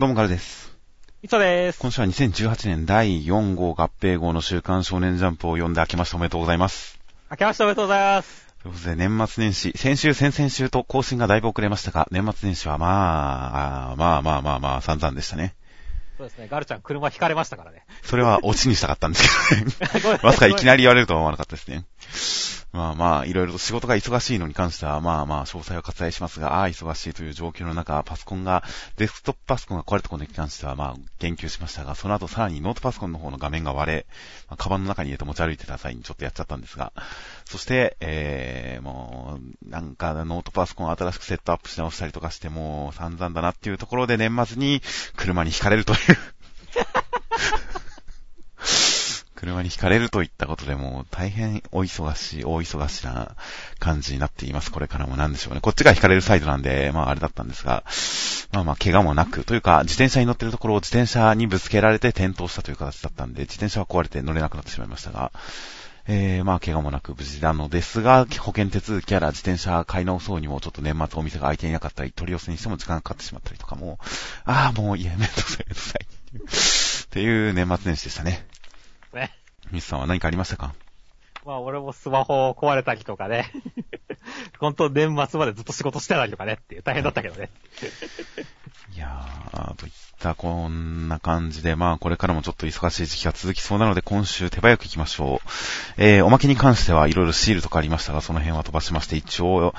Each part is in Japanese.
どうもガルです。 いつです。 今週は2018年第4号合併号の週刊少年ジャンプを読んで明けましておめでとうございます。 明けましておめでとうございます。 ということで年末年始、先週先々週と更新がだいぶ遅れましたが、年末年始はまあ散々でしたね。 そうですね、ガルちゃん車引かれましたからね。 それはオチにしたかったんですけどね。まさかいきなり言われるとは思わなかったですね。いろいろと仕事が忙しいのに関しては、詳細は割愛しますが、忙しいという状況の中、デスクトップパソコンが壊れたことに関しては、言及しましたが、その後さらにノートパソコンの方の画面が割れ、カバンの中に入れて持ち歩いてた際にちょっとやっちゃったんですが、そして、ノートパソコン新しくセットアップし直したりとかして、もう散々だなっていうところで年末に車に轢かれるという。車に轢かれるといったことでもう大変大忙しな感じになっています。これからもなんでしょうね。こっちが轢かれるサイドなんで、あれだったんですが、怪我もなく、というか、自転車に乗ってるところを自転車にぶつけられて転倒したという形だったんで、自転車は壊れて乗れなくなってしまいましたが、怪我もなく無事なのですが、保険手続きやら自転車買い直そうにもちょっと年末お店が開いていなかったり、取り寄せにしても時間がかかってしまったりとかも、もういや、めんどくさい。っていう年末年始でしたね。 ね。 ミスさんは何かありましたか？ 俺もスマホ壊れたりとかね。本当年末までずっと仕事してたりとかねっていう大変だったけどね。 いやー、といったこんな感じで、これからもちょっと忙しい時期が続きそうなので、今週手早く行きましょう。おまけに関してはいろいろシールとかありましたが、その辺は飛ばしまして、一応、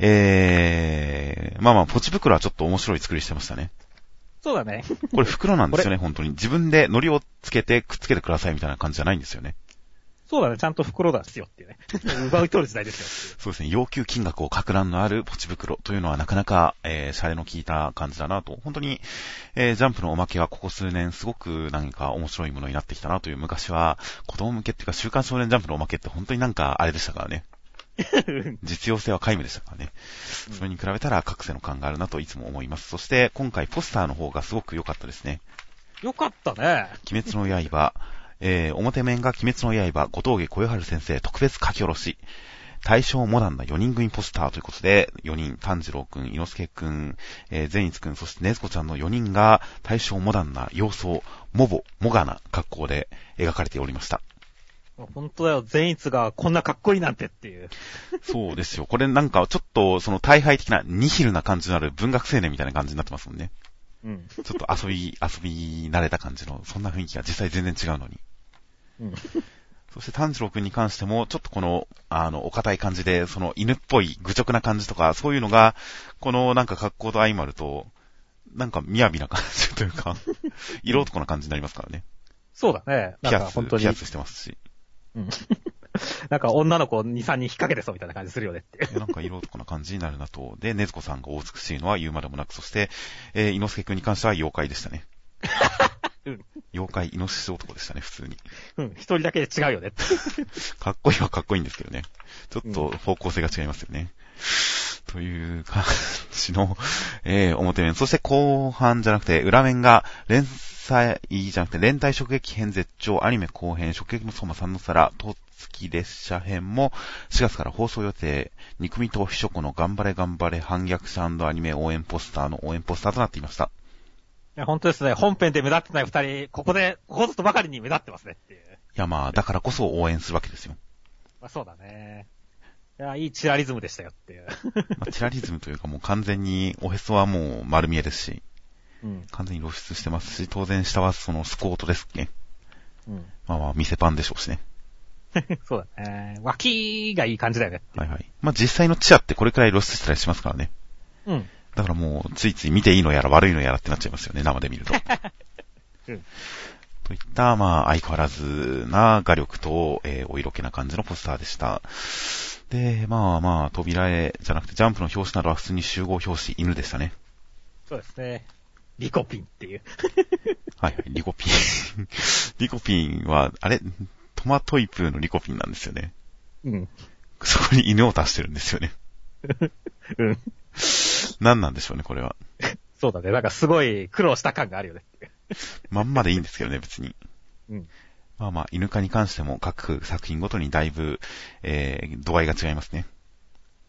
ポチ袋はちょっと面白い作りしてましたね。 そうだね。 これ袋なんですよね、本当に。自分で糊をつけてくっつけてくださいみたいな感じじゃないんですよね。 そうだね、ちゃんと袋ですよっていうね。奪い取る時代ですよっていう。 そうですね、要求金額を格段のあるポチ袋というのはなかなか、シャレの効いた感じだなと。本当に、ジャンプのおまけはここ数年すごく何か面白いものになってきたなという。昔は子供向けっていうか週刊少年ジャンプのおまけって本当にあれでしたからね。実用性は皆無でしたからね。それに比べたら格差の感があるなといつも思います。そして今回ポスターの方がすごく良かったですね。 良かったね。 鬼滅の刃、表面が鬼滅の刃、後藤家小夜春先生特別書き下ろし。大正モダンな4人組ポスターということで、4人、炭治郎くん、伊之助くん、善逸くん、そしてねずこちゃんの4人が大正モダンな様相、もがな格好で描かれておりました。 本当だよ、善逸がこんなかっこいいなんてっていう。 そうですよ。これちょっとその大敗的なニヒルな感じのある文学青年みたいな感じになってますもんね。 うん。 ちょっと遊び慣れた感じの、そんな雰囲気が実際全然違うのに。 うん。 そして炭治郎くんに関しても、ちょっとこの、お堅い感じで、その犬っぽい愚直な感じとか、そういうのが、この格好と相まると、雅な感じというか、色男な感じになりますからね。 そうだね。本当に。 ピアスしてますし。 うん。女の子2、3人引っ掛けてそうみたいな感じするよねっていう。 色男な感じになるなと。で、ねずこさんがお美しいのは言うまでもなく、そして、伊之助くんに関しては妖怪でしたね。 うん。 妖怪、イノシシ男でしたね、普通に。 うん、一人だけ違うよねって。 かっこいいはかっこいいんですけどね。ちょっと方向性が違いますよね。という感じの、表面。そして後半じゃなくて、裏面が連載じゃなくて、連帯直撃編絶頂アニメ後編、直撃の相馬さんの皿、とつき列車編も4月から放送予定、肉味と秘書子の頑張れ頑張れ反逆者&アニメ応援ポスターの応援ポスターとなっていました。 いや、本当ですね。本編で目立ってない二人、ここぞとばかりに目立ってますねっていう。いやだからこそ応援するわけですよ。 そうだね。いや、いいチラリズムでしたよっていう。 チラリズムというかもう完全におへそはもう丸見えですし、 うん、 完全に露出してますし、当然下はそのスコートですっけ。 うん。 店パンでしょうしね。 そうだね。脇がいい感じだよね。 はいはい。実際のチアってこれくらい露出したりしますからね。 うん。 だからもう、ついつい見ていいのやら悪いのやらってなっちゃいますよね、生で見ると。 うん。 といった、相変わらずな画力と、お色気な感じのポスターでした。で、扉絵じゃなくて、ジャンプの表紙などは普通に集合表紙、犬でしたね。 そうですね。リコピンっていう。 はいはい、リコピン。リコピンは、トマトイプーのリコピンなんですよね。 うん。 そこに犬を足してるんですよね。 うん。 何なんでしょうね、これは。 そうだね。すごい苦労した感があるよね。 まんまでいいんですけどね、別に。 うん。 犬化に関しても各作品ごとにだいぶ、度合いが違いますね。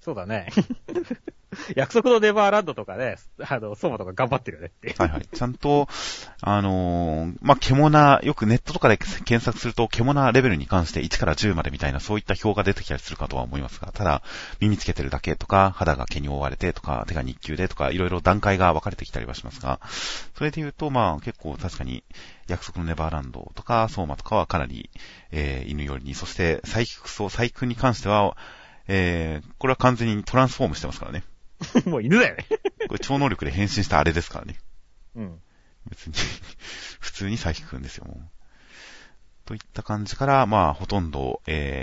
そうだね。約束のネバーランドとかね、ソマとか頑張ってるよねっていう。 はいはい。ちゃんと、よくネットとかで検索すると、獣レベルに関して1から10までみたいな、そういった表が出てきたりするかとは思いますが、ただ、耳つけてるだけとか、肌が毛に覆われてとか、手が日給でとか、いろいろ段階が分かれてきたりはしますが、それで言うと、結構確かに、約束のネバーランドとか、ソーマとかはかなり、犬寄りに、そして、サイクに関しては、これは完全にトランスフォームしてますからね。 もう犬だよね。 これ超能力で変身したあれですからね。 うん。 別に、普通に佐伯くんですよ、もう。といった感じから、ほとんど、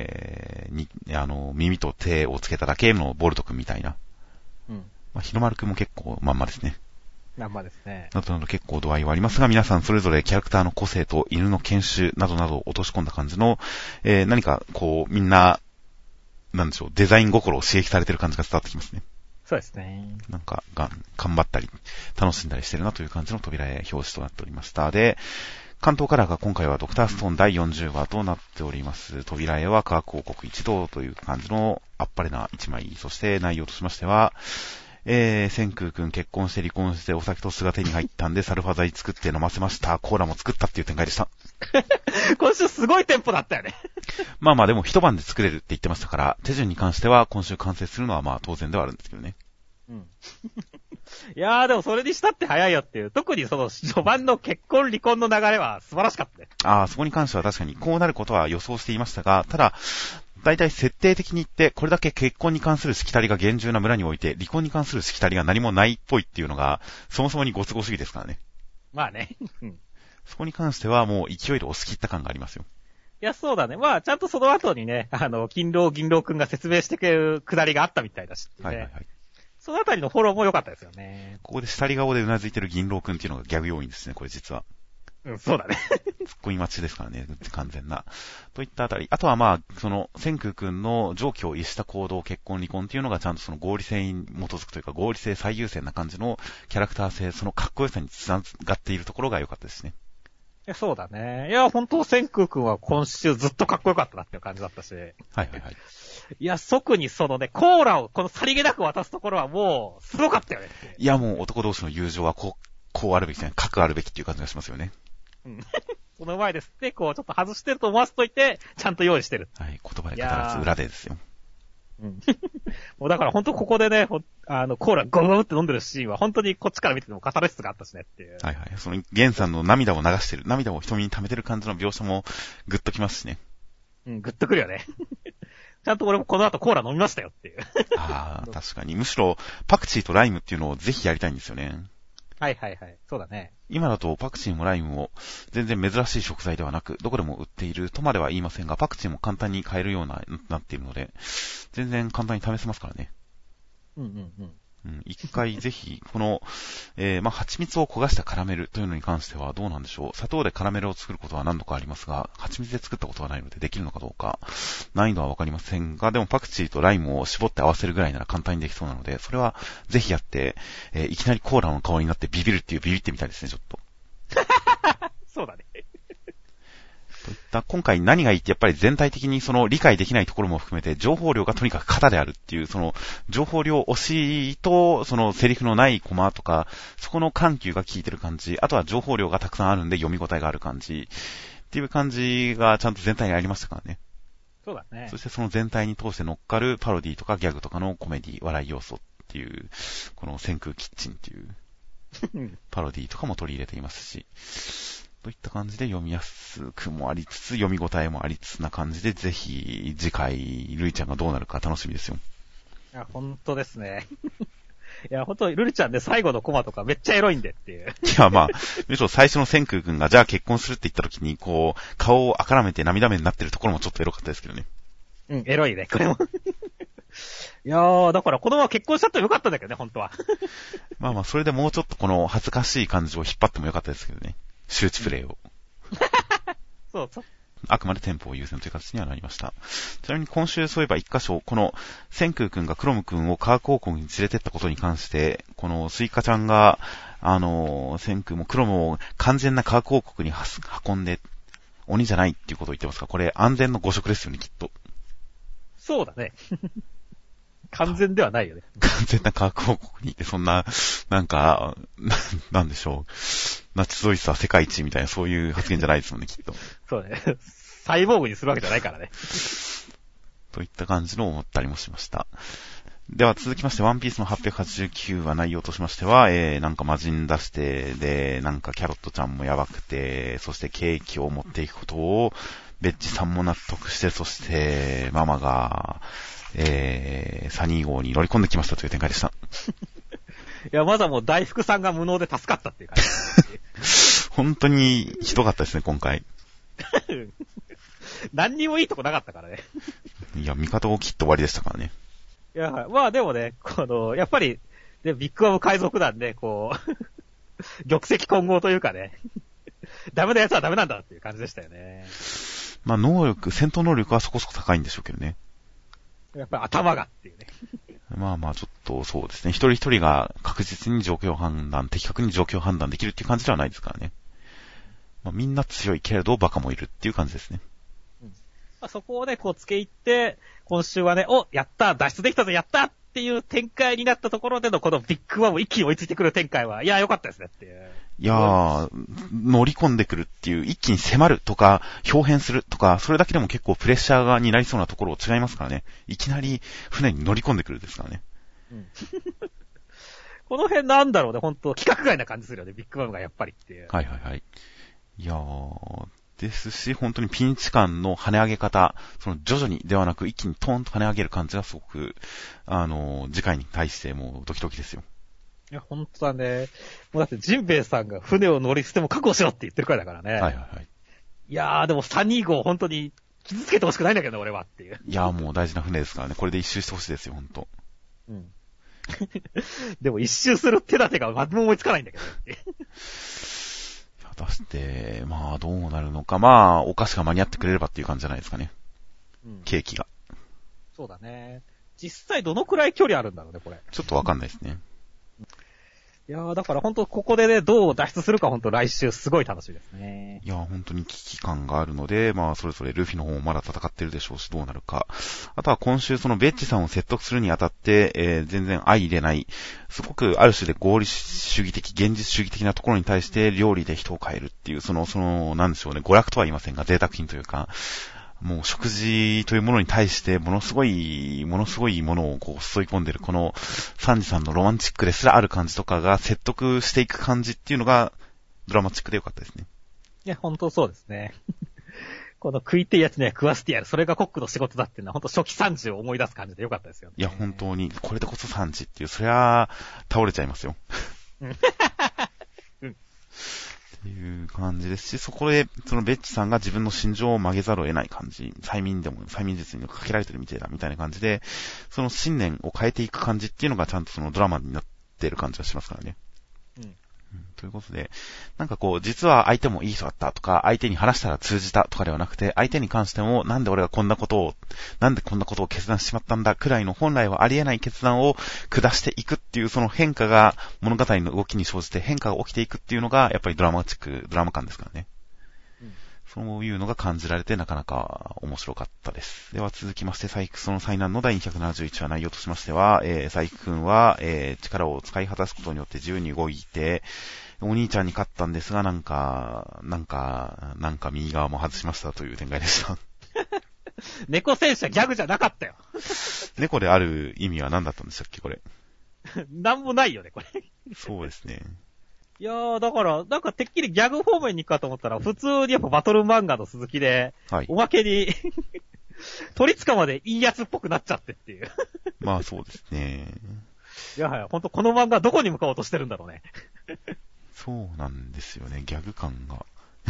耳と手をつけただけのボルトくんみたいな。 うん。 日の丸くんも結構まんまですね。 まんまですね。 などなど結構度合いはありますが、皆さんそれぞれキャラクターの個性と犬の犬種などなどを落とし込んだ感じの、何かみんな、なんでしょう、デザイン心を刺激されてる感じが伝わってきますね。 そうですね。 なんか、頑張ったり、楽しんだりしてるなという感じの扉絵表紙となっておりました。で、関東カラーが今回はドクターストーン第40話となっております。扉絵は科学王国一同という感じのあっぱれな一枚。そして内容としましては、千空くん結婚して離婚してお酒と酢が手に入ったんでサルファ剤作って飲ませました。コーラも作ったっていう展開でした。 今週すごいテンポだったよね。 でも一晩で作れるって言ってましたから、手順に関しては今週完成するのは当然ではあるんですけどね。 うん。いやーでもそれにしたって早いよっていう。特にその序盤の結婚離婚の流れは素晴らしかったね。 そこに関しては確かにこうなることは予想していましたが、ただ、大体設定的に言って、これだけ結婚に関するしきたりが厳重な村において、離婚に関するしきたりが何もないっぽいっていうのが、そもそもにご都合主義ですからね。 まあね。 そこに関してはもう勢いで押し切った感がありますよ。 いや、そうだね。ちゃんとその後にね、銀狼くんが説明してくれるくだりがあったみたいだし、ね。はいはいはい。そのあたりのフォローも良かったですよね。 ここで下り顔でうなずいてる銀狼くんっていうのがギャグ要因ですね、これ実は。 うん、そうだね。 ツッコミ待ちですからね、完全な。といったあたり。あとは千空くんの上記を逸した行動、結婚、離婚っていうのがちゃんとその合理性に基づくというか、合理性最優先な感じのキャラクター性、そのかっこよさにつながっているところが良かったですね。 いや、そうだね。いや、本当千空くんは今週ずっとかっこよかったなっていう感じだったし。はいはいはい。 いや、即にそのね、コーラをこのさりげなく渡すところはもう、すごかったよね。 いや、もう男同士の友情はこうあるべきですね。核あるべきっていう感じがしますよね。 うん。その前ですって、ちょっと外してると思わせといて、ちゃんと用意してる。 はい、言葉で語らず裏でですよ。 うん。もうだから本当ここでね、コーラゴムゴムって飲んでるシーンは本当にこっちから見ててもカタルシスがあったしねっていう。 はいはい。その、ゲンさんの涙を流してる、涙を瞳に溜めてる感じの描写もグッときますしね。 うん、グッとくるよね。ちゃんと俺もこの後コーラ飲みましたよっていう。 確かに。むしろ、パクチーとライムっていうのをぜひやりたいんですよね。 はいはいはい。そうだね。 今だとパクチーもライムも全然珍しい食材ではなく、どこでも売っているとまでは言いませんが、パクチーも簡単に買えるようなっているので、全然簡単に試せますからね。 うんうんうん。 一回ぜひ、この、蜂蜜を焦がしたカラメルというのに関してはどうなんでしょう。砂糖でカラメルを作ることは何度かありますが、蜂蜜で作ったことはないのでできるのかどうか、難易度はわかりませんが、でもパクチーとライムを絞って合わせるぐらいなら簡単にできそうなので、それはぜひやって、いきなりコーラの香りになってビビるっていうビビってみたいですね、ちょっと。 そうだね。 といった今回何がいいってやっぱり全体的にその理解できないところも含めて情報量がとにかく型であるっていうその情報量推しとそのセリフのないコマとかそこの緩急が効いてる感じ、あとは情報量がたくさんあるんで読み応えがある感じっていう感じがちゃんと全体にありましたからね。 そうだね。 そしてその全体に通して乗っかるパロディとかギャグとかのコメディ、笑い要素っていうこの千空キッチンっていうパロディとかも取り入れていますし。といった感じで読みやすくもありつつ、読み応えもありつつな感じで、ぜひ、次回、ルイちゃんがどうなるか楽しみですよ。 いや、ほんとですね。いや、ほんと、ルイちゃんで最後のコマとかめっちゃエロいんでっていう。 いや、むしろ最初の千空くんが、じゃあ結婚するって言った時に、顔をあからめて涙目になってるところもちょっとエロかったですけどね。 うん、エロいね、これも。いやー、だからこのまま結婚しちゃってもよかったんだけどね、ほんとは。 それでもうちょっとこの恥ずかしい感じを引っ張ってもよかったですけどね。周知プレイを。 そうそう。 あくまでテンポを優先という形にはなりました。ちなみに今週そういえば一箇所、この、千空くんがクロムくんを科学王国に連れてったことに関して、このスイカちゃんが、千空もクロムを完全な科学王国に運んで、鬼じゃないっていうことを言ってますが、これ安全の誤植ですよね、きっと。 そうだね。 完全ではないよね。 完全な科学王国にいて、そんな、なんでしょう。ナチスドイツは世界一みたいな、そういう発言じゃないですもんね、きっと。 そうね。サイボーグにするわけじゃないからね。 といった感じの思ったりもしました。では続きまして、ワンピースの889話内容としましては、なんか魔人出して、で、なんかキャロットちゃんもやばくて、そしてケーキを持っていくことを、ベッジさんも納得して、そして、ママが、サニー号に乗り込んできましたという展開でした。 いや、まだもう大福さんが無能で助かったっていう感じ。 本当にひどかったですね、今回。 何にもいいとこなかったからね。 いや、味方を切って終わりでしたからね。 いや、まあでもね、やっぱり、で、ビッグアム海賊団で、玉石混合というかね、ダメな奴はダメなんだっていう感じでしたよね。 まあ戦闘能力はそこそこ高いんでしょうけどね。 やっぱり頭がっていうね。 まあちょっとそうですね。一人一人が確実に的確に状況判断できるっていう感じではないですからね。まあ、みんな強いけれどバカもいるっていう感じですね。 まあ、そこをね、付け入って、今週はね、やった脱出できたぞ、やったっていう展開になったところでのこのビッグワンを一気に追いついてくる展開は、いや、良かったですねっていう。 いやー、乗り込んでくるっていう、一気に迫るとか、表変するとか、それだけでも結構プレッシャーになりそうなところ違いますからね。いきなり船に乗り込んでくるですからね。 うん、この辺なんだろうね、ほんと、規格外な感じするよね、ビッグワンがやっぱりっていう。 はいはいはい。いやー、ですし、本当にピンチ感の跳ね上げ方、徐々にではなく一気にトーンと跳ね上げる感じがすごく、次回に対してもうドキドキですよ。 いや、本当だね。もうだってジンベエさんが船を乗り捨ても覚悟しろって言ってるからだからね。 はいはいはい。 いやー、でもサニー号本当に傷つけてほしくないんだけど、俺はっていう。 いやー、もう大事な船ですからね。これで一周してほしいですよ、本当。 うん。でも一周する手立てが何も思いつかないんだけど。 果たして、どうなるのか。お菓子が間に合ってくれればっていう感じじゃないですかね。うん、ケーキが。 そうだね。実際どのくらい距離あるんだろうね、これ。 ちょっとわかんないですね。 いやー、だから本当ここでね、どう脱出するか本当来週すごい楽しみですね。 いやー、本当に危機感があるので、それぞれルフィの方もまだ戦ってるでしょうし、どうなるか。あとは今週ベッジさんを説得するにあたって、全然相入れない、すごくある種で合理主義的、現実主義的なところに対して料理で人を変えるっていう、なんでしょうね、娯楽とは言いませんが、贅沢品というか、もう食事というものに対してものすごいものを注い込んでるこのサンジさんのロマンチックですらある感じとかが説得していく感じっていうのがドラマチックでよかったですね。 いや、本当そうですね。この食いてえやつには食わせてやる。それがコックの仕事だっていうのは本当初期サンジを思い出す感じでよかったですよね。 いや、本当にこれでこそサンジっていう、そりゃ倒れちゃいますよ。っていう感じですし、そこで、ベッチさんが自分の心情を曲げざるを得ない感じ、催眠術にかけられてるみたいだ、みたいな感じで、その信念を変えていく感じっていうのがちゃんとドラマになってる感じがしますからね。ということで、実は相手もいい人だったとか、相手に話したら通じたとかではなくて、相手に関しても、なんでこんなことを決断してしまったんだくらいの本来はありえない決断を下していくっていう、その変化が物語の動きに生じて変化が起きていくっていうのが、やっぱりドラマ感ですからね。そういうのが感じられてなかなか面白かったです。では続きまして、その災難の第271話内容としましては、佐伯くんは、力を使い果たすことによって自由に動いて、お兄ちゃんに勝ったんですが、なんか右側も外しましたという展開でした。 猫戦車ギャグじゃなかったよ。 猫である意味は何だったんでしたっけ、これ。 なんもないよね、これ。 そうですね。 いやー、だから、てっきりギャグ方面に行くかと思ったら、普通にやっぱバトル漫画の鈴木で、はい、おまけに、鳥塚までいいやつっぽくなっちゃってっていう。 そうですね。 いや、ほんとこの漫画どこに向かおうとしてるんだろうね。 そうなんですよね、ギャグ感が。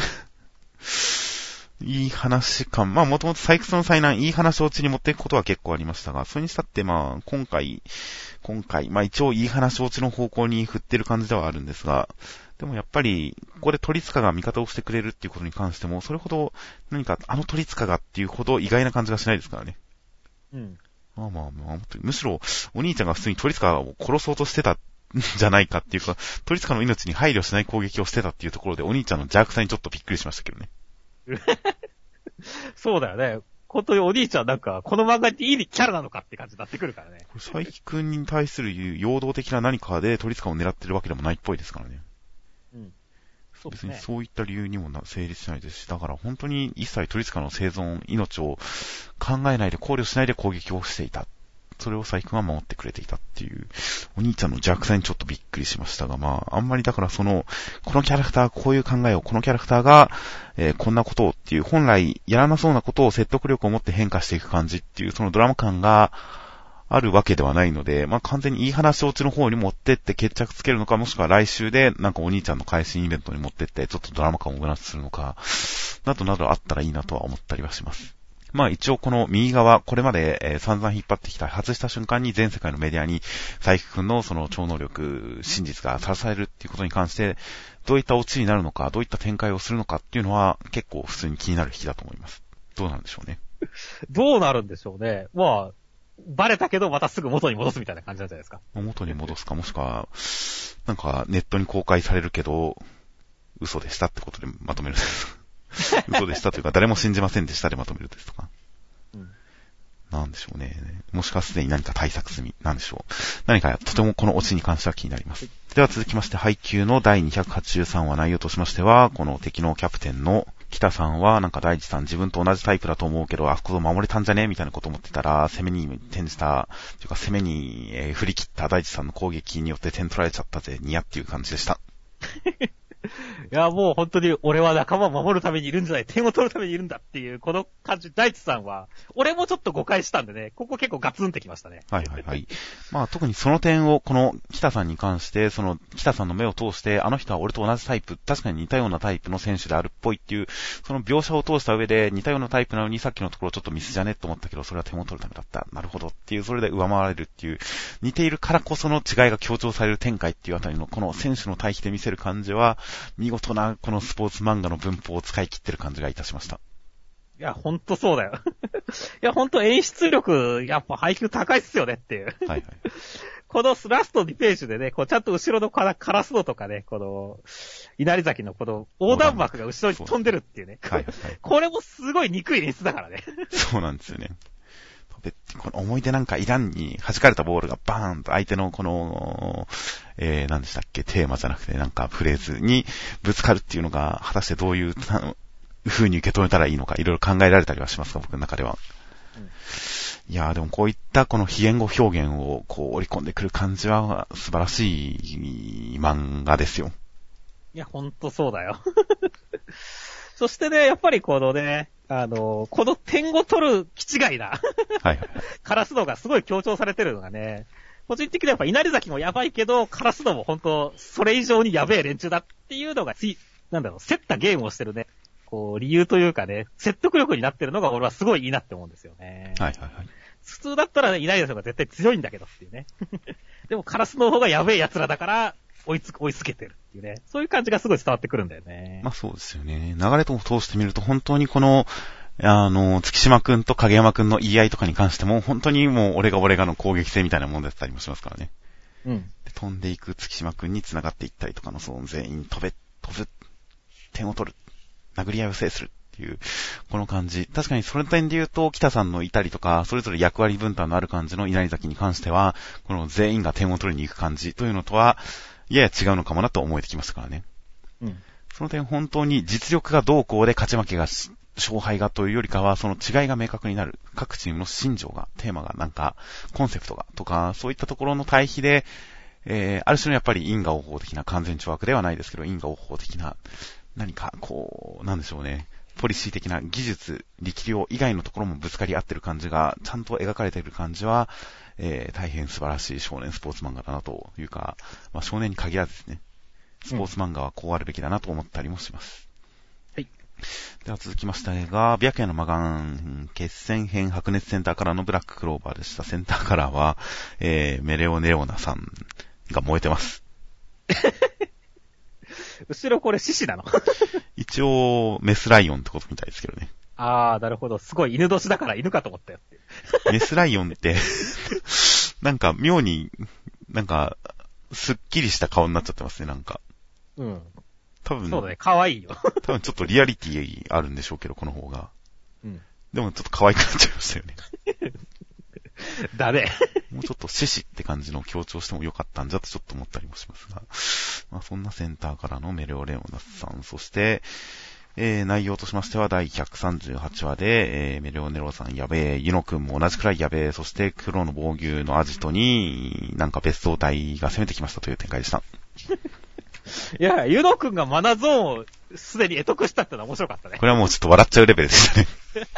いい話感。もともと採掘の災難、いい話をうちに持っていくことは結構ありましたが、それにしたって今回、一応いい話をうちの方向に振ってる感じではあるんですが、でもやっぱり、ここで鳥塚が味方をしてくれるっていうことに関しても、それほど、何か鳥塚がっていうほど意外な感じがしないですからね。 うん。 むしろ、お兄ちゃんが普通に鳥塚を殺そうとしてたじゃないかっていうか、鳥塚の命に配慮しない攻撃をしてたっていうところで、お兄ちゃんの邪悪さにちょっとびっくりしましたけどね。 そうだよね。 本当にお兄ちゃんなんか、この漫画っていいキャラなのかって感じになってくるからね。 佐伯くんに対する陽動的な何かで鳥塚を狙ってるわけでもないっぽいですからね。 うん。そうですね。 別にそういった理由にも成立しないですし、だから本当に一切鳥塚の生存、命を考えないで考慮しないで攻撃をしていた。それを佐伯くんは守ってくれていたっていう、お兄ちゃんの弱さにちょっとびっくりしましたが、まあ、あんまりだからこのキャラクター、こういう考えを、このキャラクターが、こんなことをっていう、本来やらなそうなことを説得力を持って変化していく感じっていう、そのドラマ感があるわけではないので、まあ完全にいい話をちの方に持ってって決着つけるのか、もしくは来週でなんかお兄ちゃんの配信イベントに持ってって、ちょっとドラマ感をお話しするのか、などなどあったらいいなとは思ったりはします。まあ一応この右側、これまで散々引っ張ってきた、外した瞬間に全世界のメディアに佐伯くんのその超能力、真実がさらされるっていうことに関して、どういったオチになるのか、どういった展開をするのかっていうのは結構普通に気になる引きだと思います。どうなんでしょうね。 どうなるんでしょうね。まあ、バレたけどまたすぐ元に戻すみたいな感じなんじゃないですか。 元に戻すか、もしくは、なんかネットに公開されるけど、嘘でしたってことでまとめるです。嘘でしたというか、誰も信じませんでしたでまとめるですとか。うん。なんでしょうね。もしかすでに何か対策済み。なんでしょう。何かとてもこのオチに関しては気になります。では続きまして、配給の第283話内容としましては、この敵のキャプテンの北さんはなんか大地さん自分と同じタイプだと思うけど、あそこを守れたんじゃねみたいなことを思ってたら、攻めに転じた、というか攻めに振り切った大地さんの攻撃によって点取られちゃったぜ、ニヤっていう感じでした。 いや、もう本当に俺は仲間を守るためにいるんじゃない、点を取るためにいるんだっていう、この感じ、大地さんは、俺もちょっと誤解したんでね、ここ結構ガツンってきましたね。 はいはいはい。まあ特にその点を、この北さんに関して、その北さんの目を通して、あの人は俺と同じタイプ、確かに似たようなタイプの選手であるっぽいっていう、その描写を通した上で、似たようなタイプなのにさっきのところちょっとミスじゃねと思ったけど、それは点を取るためだった。なるほどっていう、それで上回られるっていう、似ているからこその違いが強調される展開っていうあたりの、この選手の対比で見せる感じは、見事なこのスポーツ漫画の文法を使い切ってる感じがいたしました。 いや、ほんとそうだよ。いや、ほんと演出力、やっぱ配球高いっすよねっていう。はいはい。このラスト2ページでね、こうちゃんと後ろのカラスのとかね、この、稲荷崎のこの横断幕が後ろに飛んでるっていうね。はいはい。これもすごい憎い演出だからね。 そうなんですよね。この思い出なんかいらんに弾かれたボールがバーンと相手のこの、何でしたっけ、テーマじゃなくてなんかフレーズにぶつかるっていうのが果たしてどういう風に受け止めたらいいのかいろいろ考えられたりはしますか、僕の中では。うん、いやーでもこういったこの非言語表現をこう織り込んでくる感じは素晴らしい漫画ですよ。 いや、ほんとそうだよ。そしてね、やっぱりこのね、この点を取る気違いな、はいはいはい、カラス度がすごい強調されてるのがね、個人的にはやっぱ稲荷崎もやばいけど、カラス度も本当それ以上にやべえ連中だっていうのがなんだろう、競ったゲームをしてるね、こう、理由というかね、説得力になってるのが俺はすごいいいなって思うんですよね。はいはいはい。普通だったら、ね、稲荷崎が絶対強いんだけどっていうね。でもカラスの方がやべえ奴らだから、追いつけてるっていうね。そういう感じがすごい伝わってくるんだよね。 まあそうですよね。流れと通してみると本当にこの、月島くんと影山くんの言い合いとかに関しても本当にもう俺がの攻撃性みたいなものだったりもしますからね。うん。で飛んでいく月島くんに繋がっていったりとかのその全員飛ぶ、点を取る、殴り合いを制するっていう、この感じ。確かにその点で言うと、北さんのいたりとか、それぞれ役割分担のある感じの稲荷崎に関しては、この全員が点を取りに行く感じというのとは、やや違うのかもなと思えてきましたからね。うん。その点本当に実力がどうこうで勝ち負けが勝敗がというよりかは、その違いが明確になる。各チームの心情が、テーマがなんか、コンセプトがとか、そういったところの対比で、ある種のやっぱり因果応報的な完全懲悪ではないですけど、因果応報的な、何かこう、なんでしょうね。ポリシー的な技術、力量以外のところもぶつかり合ってる感じが、ちゃんと描かれている感じは、大変素晴らしい少年スポーツ漫画だなというか、まあ少年に限らずですね、スポーツ漫画はこうあるべきだなと思ったりもします。はい。では続きましてが、白夜の魔眼、決戦編白熱センターカラーのブラッククローバーでした。センターカラーは、メレオネオナさんが燃えてます。 後ろこれ獅子なの一応、メスライオンってことみたいですけどね。 あー、なるほど。すごい犬年だから犬かと思ったよ。 メスライオンって、なんか妙に、なんか、すっきりした顔になっちゃってますね、なんか。うん。多分。 そうだね、可愛いよ。 多分ちょっとリアリティあるんでしょうけど、この方が。うん。 でもちょっと可愛くなっちゃいましたよね。 だね。 もうちょっと獅子って感じの強調してもよかったんじゃとちょっと思ったりもしますが。まあそんなセンターからのメレオレオナスさん、そして、内容としましては第138話で、メレオネロさんやべえ、ユノくんも同じくらいやべえ、そして黒の防御のアジトになんか別荘隊が攻めてきましたという展開でした。 いや、ユノくんがマナゾーンをすでに得得したってのは面白かったね。 これはもうちょっと笑っちゃうレベルでしたね。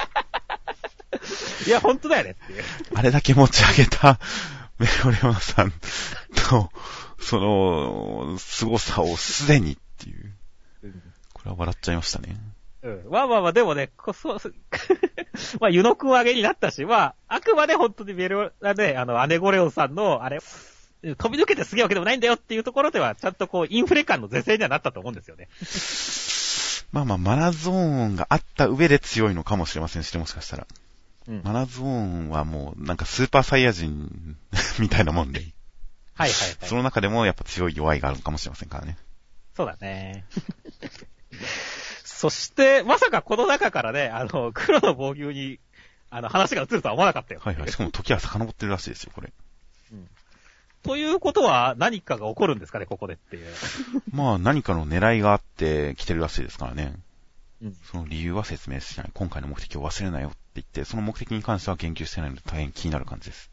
いや、ほんとだよねっていう。 あれだけ持ち上げたメレオレオナさんと、その、凄さをすでにっていう。これは笑っちゃいましたね。 うん。まあ、でもね、まあ、ユノくん上げになったし、まあ、あくまで本当にメレオね、アネゴレオさんの、あれ、飛び抜けてすげえわけでもないんだよっていうところでは、ちゃんとこう、インフレ感の是正にはなったと思うんですよね。 まあ、マナゾーンがあった上で強いのかもしれませんしね、もしかしたら。うん、マナゾーンはもう、なんかスーパーサイヤ人みたいなもんで。 はい。 その中でもやっぱ強い弱いがあるかもしれませんからね。 そうだね。そして、まさかこの中からね、黒の防御に、話が移るとは思わなかったよ。 はい。しかも時は遡ってるらしいですよ、これ。 うん。ということは、何かが起こるんですかね、ここでっていう。 まあ、何かの狙いがあって来てるらしいですからね。 うん。 その理由は説明しない。今回の目的を忘れないよって言って、その目的に関しては言及してないので大変気になる感じです。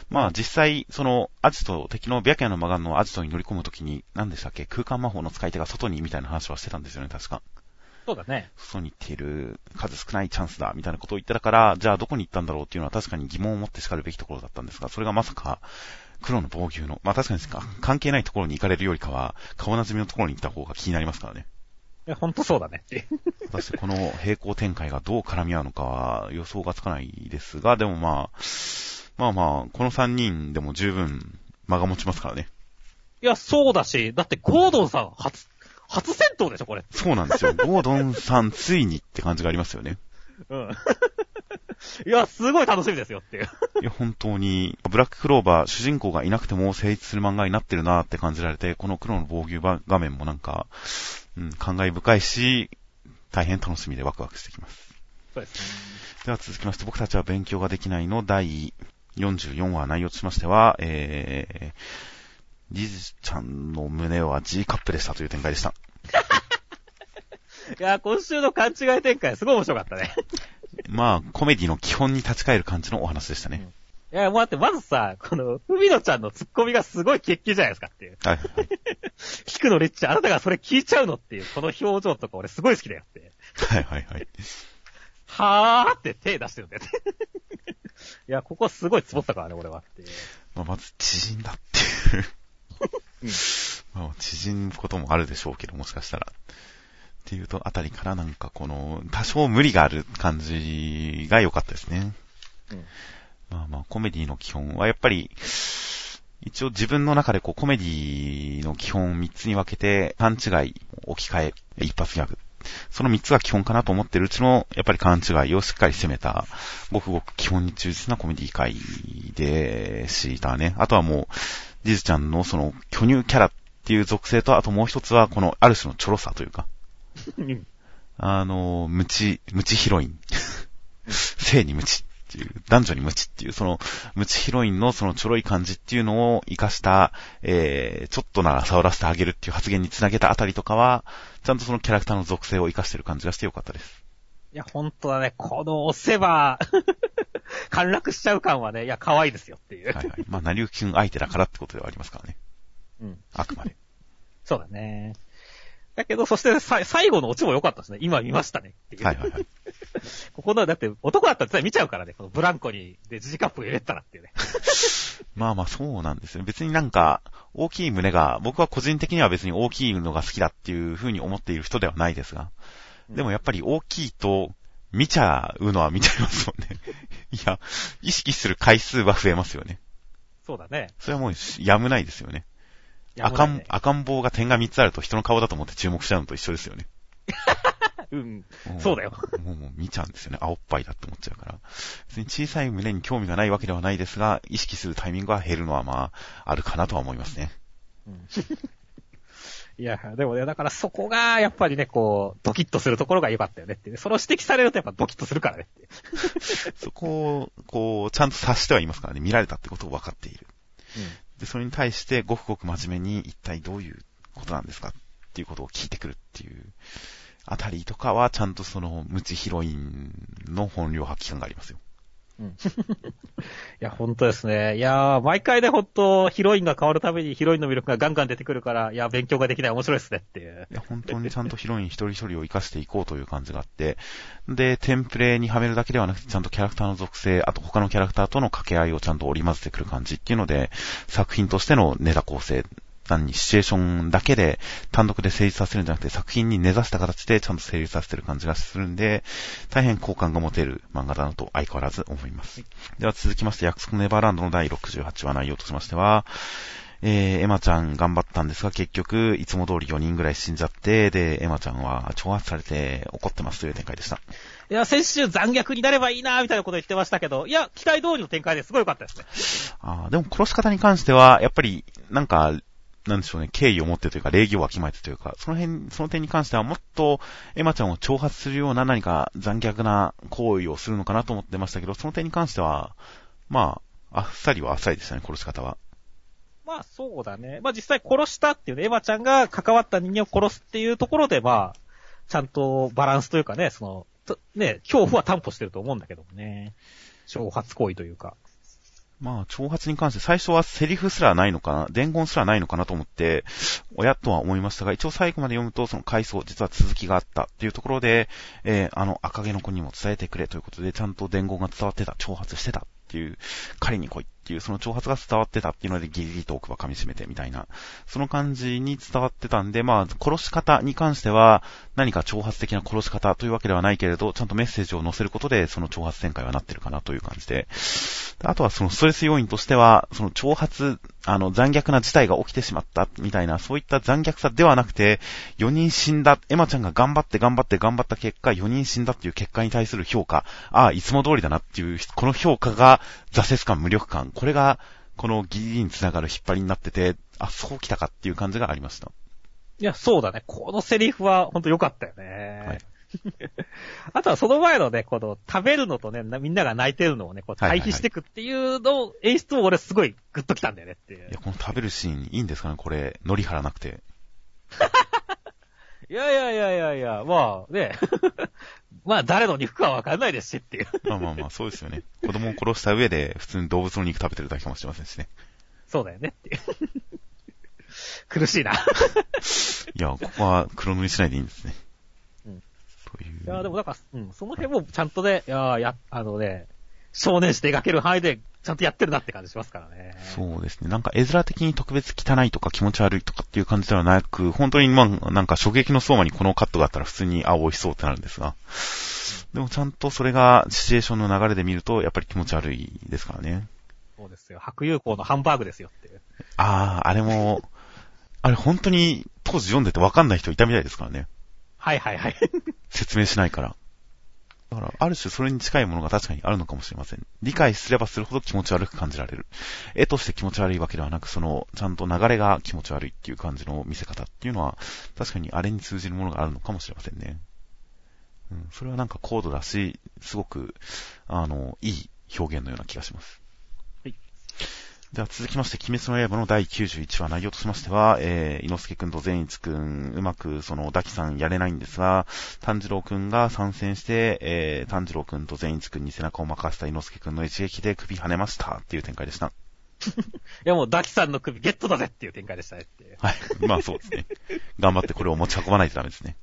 まあ、実際、その、アジト、敵の白夜の魔眼のアジトに乗り込むときに、何でしたっけ、空間魔法の使い手が外にみたいな話はしてたんですよね、確か。 そうだね。 外に行っている数少ないチャンスだ、みたいなことを言ってたから、じゃあどこに行ったんだろうっていうのは確かに疑問を持って叱るべきところだったんですが、それがまさか、黒の防御の、まあ確かに関係ないところに行かれるよりかは、顔なじみのところに行った方が気になりますからね。 いや、ほんとそうだねって。 果たしてこの平行展開がどう絡み合うのかは予想がつかないですが、でもまあ、この3人でも十分間が持ちますからね。 いや、そうだし、だってゴードンさん初戦闘でしょ、これ。 そうなんですよ。ゴードンさんついにって感じがありますよね。 うん。いや、すごい楽しみですよっていう。 いや、本当に、ブラッククローバー、主人公がいなくても成立する漫画になってるなって感じられて、この黒の防御画面もなんか、感慨深いし、大変楽しみでワクワクしてきます。 そうですね。 では続きまして、僕たちは勉強ができないの第44話内容としましては、リズちゃんの胸は G カップでしたという展開でした。 いや、今週の勘違い展開すごい面白かったね。 まあ、コメディの基本に立ち返る感じのお話でしたね。 いや、もうだってまずさ、この、海野ちゃんのツッコミがすごい決起じゃないですかっていう。 はい。 キクのリッチ、あなたがそれ聞いちゃうのっていう、この表情とか俺すごい好きだよって。 はい。 はーって手出してるんだよね。いや、ここすごいツボったからね、俺はっていう。 まず、縮んだっていう。縮むこともあるでしょうけど、もしかしたら。っていうと、あたりからなんかこの、多少無理がある感じが良かったですね。コメディの基本はやっぱり、一応自分の中でコメディの基本3つに分けて、勘違い、置き換え、一発ギャグ。その3つが基本かなと思ってるうちの、やっぱり勘違いをしっかり攻めた、ごくごく基本に忠実なコメディ界でしたね。あとはもう、リズちゃんのその巨乳キャラっていう属性と、あともう一つはこのある種のチョロさというか、無知ヒロイン。性に無知っていう、男女に無知っていう、その無知ヒロインのそのちょろい感じっていうのを活かした、ちょっとなら触らせてあげるっていう発言につなげたあたりとかは、ちゃんとそのキャラクターの属性を活かしてる感じがしてよかったです。 いや、ほんとだね。この押せば、陥落しちゃう感はね、いや、可愛いですよっていう。 はい。成り行き君相手だからってことではありますからね。あくまで。 そうだね。だけど、そして最後のオチも良かったですね。今見ましたねっていう。 はい。 ここの、だって男だったら絶対見ちゃうからね。このブランコに、で、ジカップ入れたらっていうね。 そうなんですよ。別になんか、大きい胸が、僕は個人的には別に大きいのが好きだっていう風に思っている人ではないですが。でもやっぱり大きいと、見ちゃうのは見ちゃいますもんね。いや、意識する回数は増えますよね。 そうだね。 それはもう、やむないですよね。赤ん坊が点が3つあると人の顔だと思って注目しちゃうのと一緒ですよね。 そうだよ。 もう見ちゃうんですよね。青っぱいだって思っちゃうから。別に小さい胸に興味がないわけではないですが、意識するタイミングは減るのはあるかなとは思いますね。 いや、でもね、だからそこが、やっぱりね、こう、ドキッとするところが良かったよねっていう、ね。それを指摘されるとやっぱドキッとするからねっていう。 そこを、こう、ちゃんと察してはいますからね、見られたってことを分かっている。うん、で、それに対して、ごくごく真面目に、一体どういうことなんですかっていうことを聞いてくるっていう、あたりとかは、ちゃんとその、無知ヒロインの本領発揮感がありますよ。うん、いや、本当ですね。いやー、毎回ね、本当ヒロインが変わるたびにヒロインの魅力がガンガン出てくるから、いや、勉強ができない面白いですねっていう。 いや、本当にちゃんとヒロイン一人一人を活かしていこうという感じがあって、で、テンプレにはめるだけではなくて、ちゃんとキャラクターの属性、あと他のキャラクターとの掛け合いをちゃんと織り交ぜてくる感じっていうので、作品としてのネタ構成、単にシチュエーションだけで単独で成立させるんじゃなくて作品に根ざした形でちゃんと成立させてる感じがするんで、大変好感が持てる漫画だなと相変わらず思います。では続きまして、約束のネバーランドの第68話内容としましては、エマちゃん頑張ったんですが結局いつも通り4人ぐらい死んじゃって、で、エマちゃんは挑発されて怒ってますという展開でした。 いや、先週残虐になればいいなみたいなこと言ってましたけど、いや、期待通りの展開ですごい良かったですね。 でも殺し方に関しては、やっぱり、なんでしょうね、敬意を持ってというか、礼儀をわきまえてというか、その点に関してはもっと、エマちゃんを挑発するような何か残虐な行為をするのかなと思ってましたけど、その点に関しては、まあ、あっさりはあっさりでしたね、殺し方は。 まあ、そうだね。まあ実際殺したっていうね、エマちゃんが関わった人間を殺すっていうところで、まあ、ちゃんとバランスというかね、ね、恐怖は担保してると思うんだけどもね。挑発行為というか。 まあ、挑発に関して最初はセリフすらないのかな、伝言すらないのかなと思って、親とは思いましたが、一応最後まで読むと、その回想、実は続きがあったっていうところで、赤毛の子にも伝えてくれということで、ちゃんと伝言が伝わってた、挑発してたっていう、狩りに来いっていう、その挑発が伝わってたっていうので、ギリギリと奥歯噛み締めてみたいな、その感じに伝わってたんで、まあ、殺し方に関しては、何か挑発的な殺し方というわけではないけれど、ちゃんとメッセージを載せることで、その挑発展開はなってるかなという感じで、あとはそのストレス要因としては、その挑発、残虐な事態が起きてしまったみたいな、そういった残虐さではなくて、4人死んだ、エマちゃんが頑張った結果、4人死んだっていう結果に対する評価、いつも通りだなっていう、この評価が挫折感、無力感、これが、このギリギリにつながる引っ張りになってて、そう来たかっていう感じがありました。 いや、そうだね。このセリフは本当良かったよね。はい。あとはその前のね、この食べるのとね、みんなが泣いてるのをね、こう対比していくっていうのを、演出も俺すごいグッときたんだよねっていう。 いや、この食べるシーンいいんですかね、これ、乗り張らなくて。 いや、まあね、まあ誰の肉かわかんないですしっていう。 まあ、そうですよね。子供を殺した上で、普通に動物の肉食べてるだけかもしれませんしね。 そうだよねっていう。苦しいな。いや、ここは黒塗りしないでいいんですね。 いや、でもなんか、その辺もちゃんとね、少年誌で描ける範囲でちゃんとやってるなって感じしますからね。 そうですね。なんか絵面的に特別汚いとか気持ち悪いとかっていう感じではなく、本当になんか衝撃の相馬にこのカットがあったら普通に美味しそうってなるんですが。でもちゃんとそれがシチュエーションの流れで見るとやっぱり気持ち悪いですからね。 そうですよ。白友好のハンバーグですよっていう。 あれも、あれ本当に当時読んでてわかんない人いたみたいですからね。 はい。 説明しないから。だから、ある種それに近いものが確かにあるのかもしれません。理解すればするほど気持ち悪く感じられる。絵として気持ち悪いわけではなく、ちゃんと流れが気持ち悪いっていう感じの見せ方っていうのは、確かにあれに通じるものがあるのかもしれませんね。それはなんか高度だし、すごく、いい表現のような気がします。では続きまして、鬼滅の刃の第91話内容としましては、伊之助くんと善逸くん、うまくダキさんやれないんですが、炭治郎くんが参戦して、炭治郎くんと善逸くんに背中を任せた伊之助くんの一撃で首跳ねましたっていう展開でした。 いやもうダキさんの首ゲットだぜっていう展開でしたねって。 はい。まあそうですね。頑張ってこれを持ち運ばないとダメですね。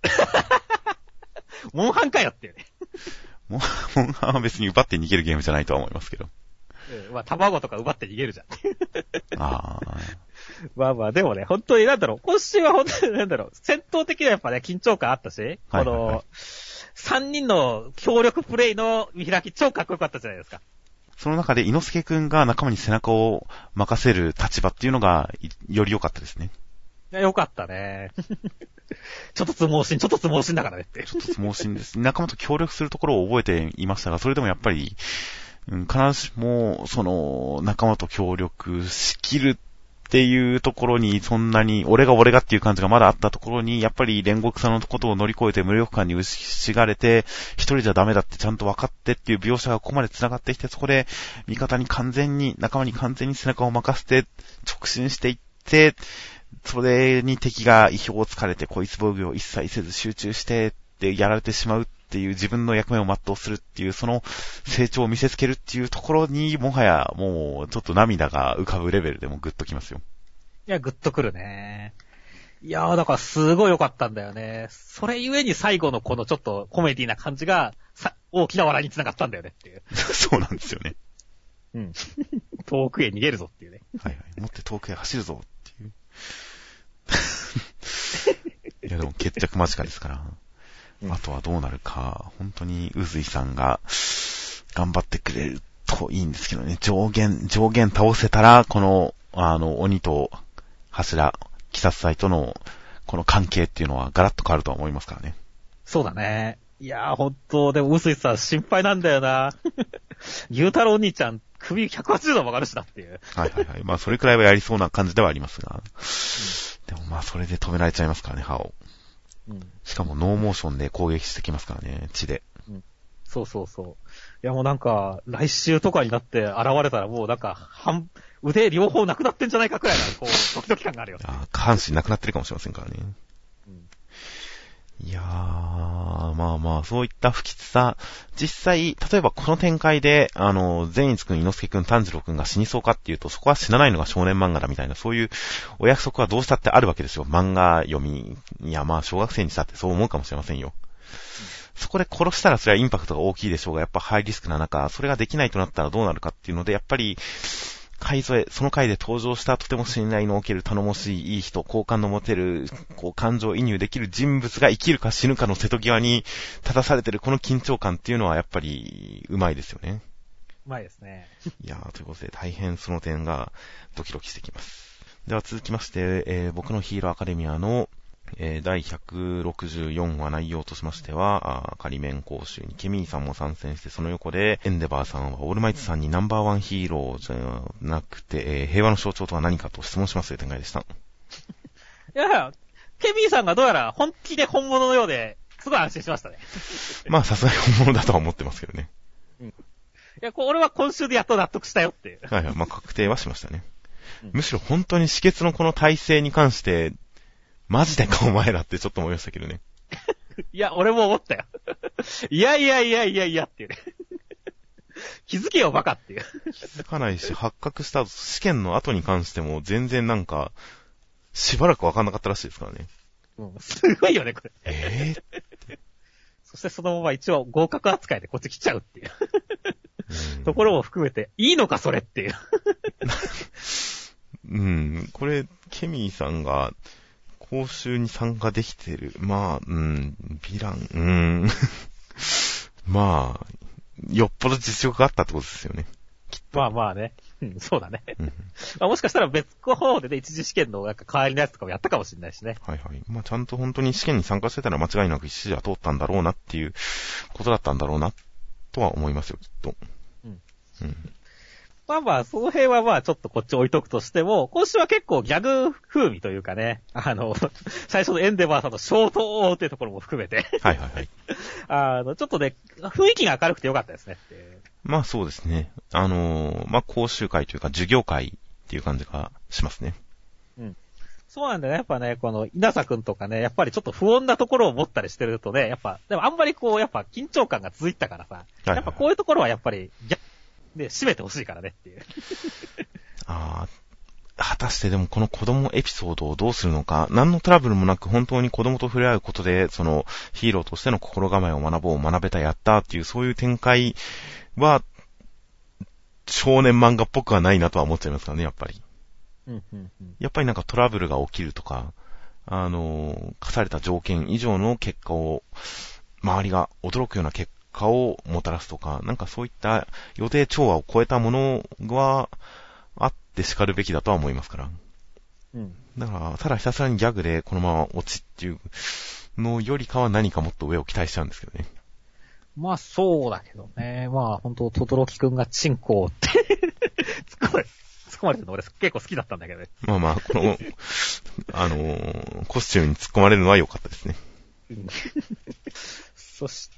モンハンかよっていうね。 モンハンは別に奪って逃げるゲームじゃないとは思いますけど。 まあ、卵とか奪って逃げるじゃん。 まあ、でもね、本当に今週は本当に戦闘的にはやっぱね、緊張感あったし、この、3人の協力プレイの見開き超かっこよかったじゃないですか。 その中で、伊之助くんが仲間に背中を任せる立場っていうのが、より良かったですね。 いや、良かったね。ちょっとつ盲信だからねって。 ちょっとつ盲信です。仲間と協力するところを覚えていましたが、それでもやっぱり、必ずしも、仲間と協力しきるっていうところに、そんなに、俺がっていう感じがまだあったところに、やっぱり煉獄さんのことを乗り越えて無力感に打ちしがれて、一人じゃダメだってちゃんと分かってっていう描写がここまで繋がってきて、そこで仲間に完全に背中を任せて、直進していって、それに敵が意表をつかれて、こいつ防御を一切せず集中してってやられてしまうっていう自分の役目を全うするっていう、その成長を見せつけるっていうところに、もはやもうちょっと涙が浮かぶレベルでもグッときますよ。 いや、グッとくるね。いやー、だからすごい良かったんだよね。それゆえに最後のこのちょっとコメディな感じが、大きな笑いに繋がったんだよねっていう。 そうなんですよね。 うん。遠くへ逃げるぞっていうね。 はいはい。もって遠くへ走るぞっていう。いやでも決着間近ですから。あとはどうなるか、本当にうずいさんが頑張ってくれるといいんですけどね。上限倒せたら、この、鬼と柱、鬼殺隊とのこの関係っていうのはガラッと変わるとは思いますからね。 そうだね。いやー、本当でもうずいさん心配なんだよな。牛太郎兄ちゃん、首180度曲がるしなっていう。 はいはいはい。まあそれくらいはやりそうな感じではありますが。でもまあそれで止められちゃいますからね、歯を。しかもノーモーションで攻撃してきますからね、血で。 そうそうそう。いやもうなんか、来週とかになって現れたらもうなんか、腕両方なくなってんじゃないかくらいの、こう、ドキドキ感があるよ。 下半身なくなってるかもしれませんからね。いやー、まあまあ、そういった不吉さ、実際、例えばこの展開で、善逸くん、猪之助くん、炭治郎くんが死にそうかっていうと、そこは死なないのが少年漫画だみたいな、そういうお約束はどうしたってあるわけですよ。漫画読み、いやまあ、小学生にしたってそう思うかもしれませんよ。そこで殺したらそれはインパクトが大きいでしょうが、やっぱハイリスクな中、それができないとなったらどうなるかっていうので、やっぱり、その回で登場したとても信頼のおける頼もしいいい人、好感の持てる、こう感情移入できる人物が生きるか死ぬかの瀬戸際に立たされてるこの緊張感っていうのはやっぱりうまいですよね。 うまいですね。 いやー、ということで大変その点がドキドキしてきます。では続きまして、僕のヒーローアカデミアの第164話内容としましては、仮面講習にケミーさんも参戦して、その横でエンデバーさんはオールマイトさんにナンバーワンヒーローじゃなくて、平和の象徴とは何かと質問しますという展開でした。いや、ケミーさんがどうやら本気で本物のようで、すごい安心しましたね。 まあさすがに本物だとは思ってますけどね。 いや、俺は今週でやっと納得したよっていう。 はいはい、まあ確定はしましたね。むしろ本当に止血のこの体制に関して、マジでかお前らってちょっと思いましたけどね。 いや、俺も思ったよ。いやっていうね。気づけよバカっていう。 気づかないし、発覚した試験の後に関しても全然なんか、しばらくわかんなかったらしいですからね。 すごいよね、これ。そしてそのまま一応合格扱いでこっち来ちゃうっていう。ところも含めて、いいのかそれっていう。 これ、ケミーさんが、講習に参加できてる。まあ、ヴィラン、まあ、よっぽど実力があったってことですよね。 まあまあね。そうだね。まあ、もしかしたら別個方でね、一次試験のなんか代わりのやつとかもやったかもしれないしね。 はいはい。まあちゃんと本当に試験に参加してたら間違いなく一次は通ったんだろうなっていうことだったんだろうな、とは思いますよ、きっと。 まあまあ、その辺はまあちょっとこっち置いとくとしても、今週は結構ギャグ風味というかね、最初のエンデバーさんのショートっていうところも含めて。 はいはいはい。ちょっとね、雰囲気が明るくてよかったですねって。 まあそうですね。まあ講習会というか授業会っていう感じがしますね。 そうなんだよね。やっぱね、この稲佐くんとかね、やっぱりちょっと不穏なところを持ったりしてるとね、やっぱ、でもあんまりこう、やっぱ緊張感が続いたからさ、やっぱこういうところはやっぱり、で、締めてほしいからねっていう。 果たしてでもこの子供エピソードをどうするのか、何のトラブルもなく本当に子供と触れ合うことで、そのヒーローとしての心構えを学べた、やったっていう、そういう展開は、少年漫画っぽくはないなとは思っちゃいますからね、やっぱり。やっぱりなんかトラブルが起きるとか、課された条件以上の結果を、周りが驚くような結果をもたらすとか、なんかそういった予定調和を超えたものはあって叱るべきだとは思いますから。だから、ただひたすらにギャグでこのまま落ちっていうのよりかは何かもっと上を期待しちゃうんですけどね。 まあそうだけどね。まあ本当、トトロキくんがチンコって突っ込まれてるの俺結構好きだったんだけどね。 まあまあ、この、コスチュームに突っ込まれるのは良かったですね。 そして、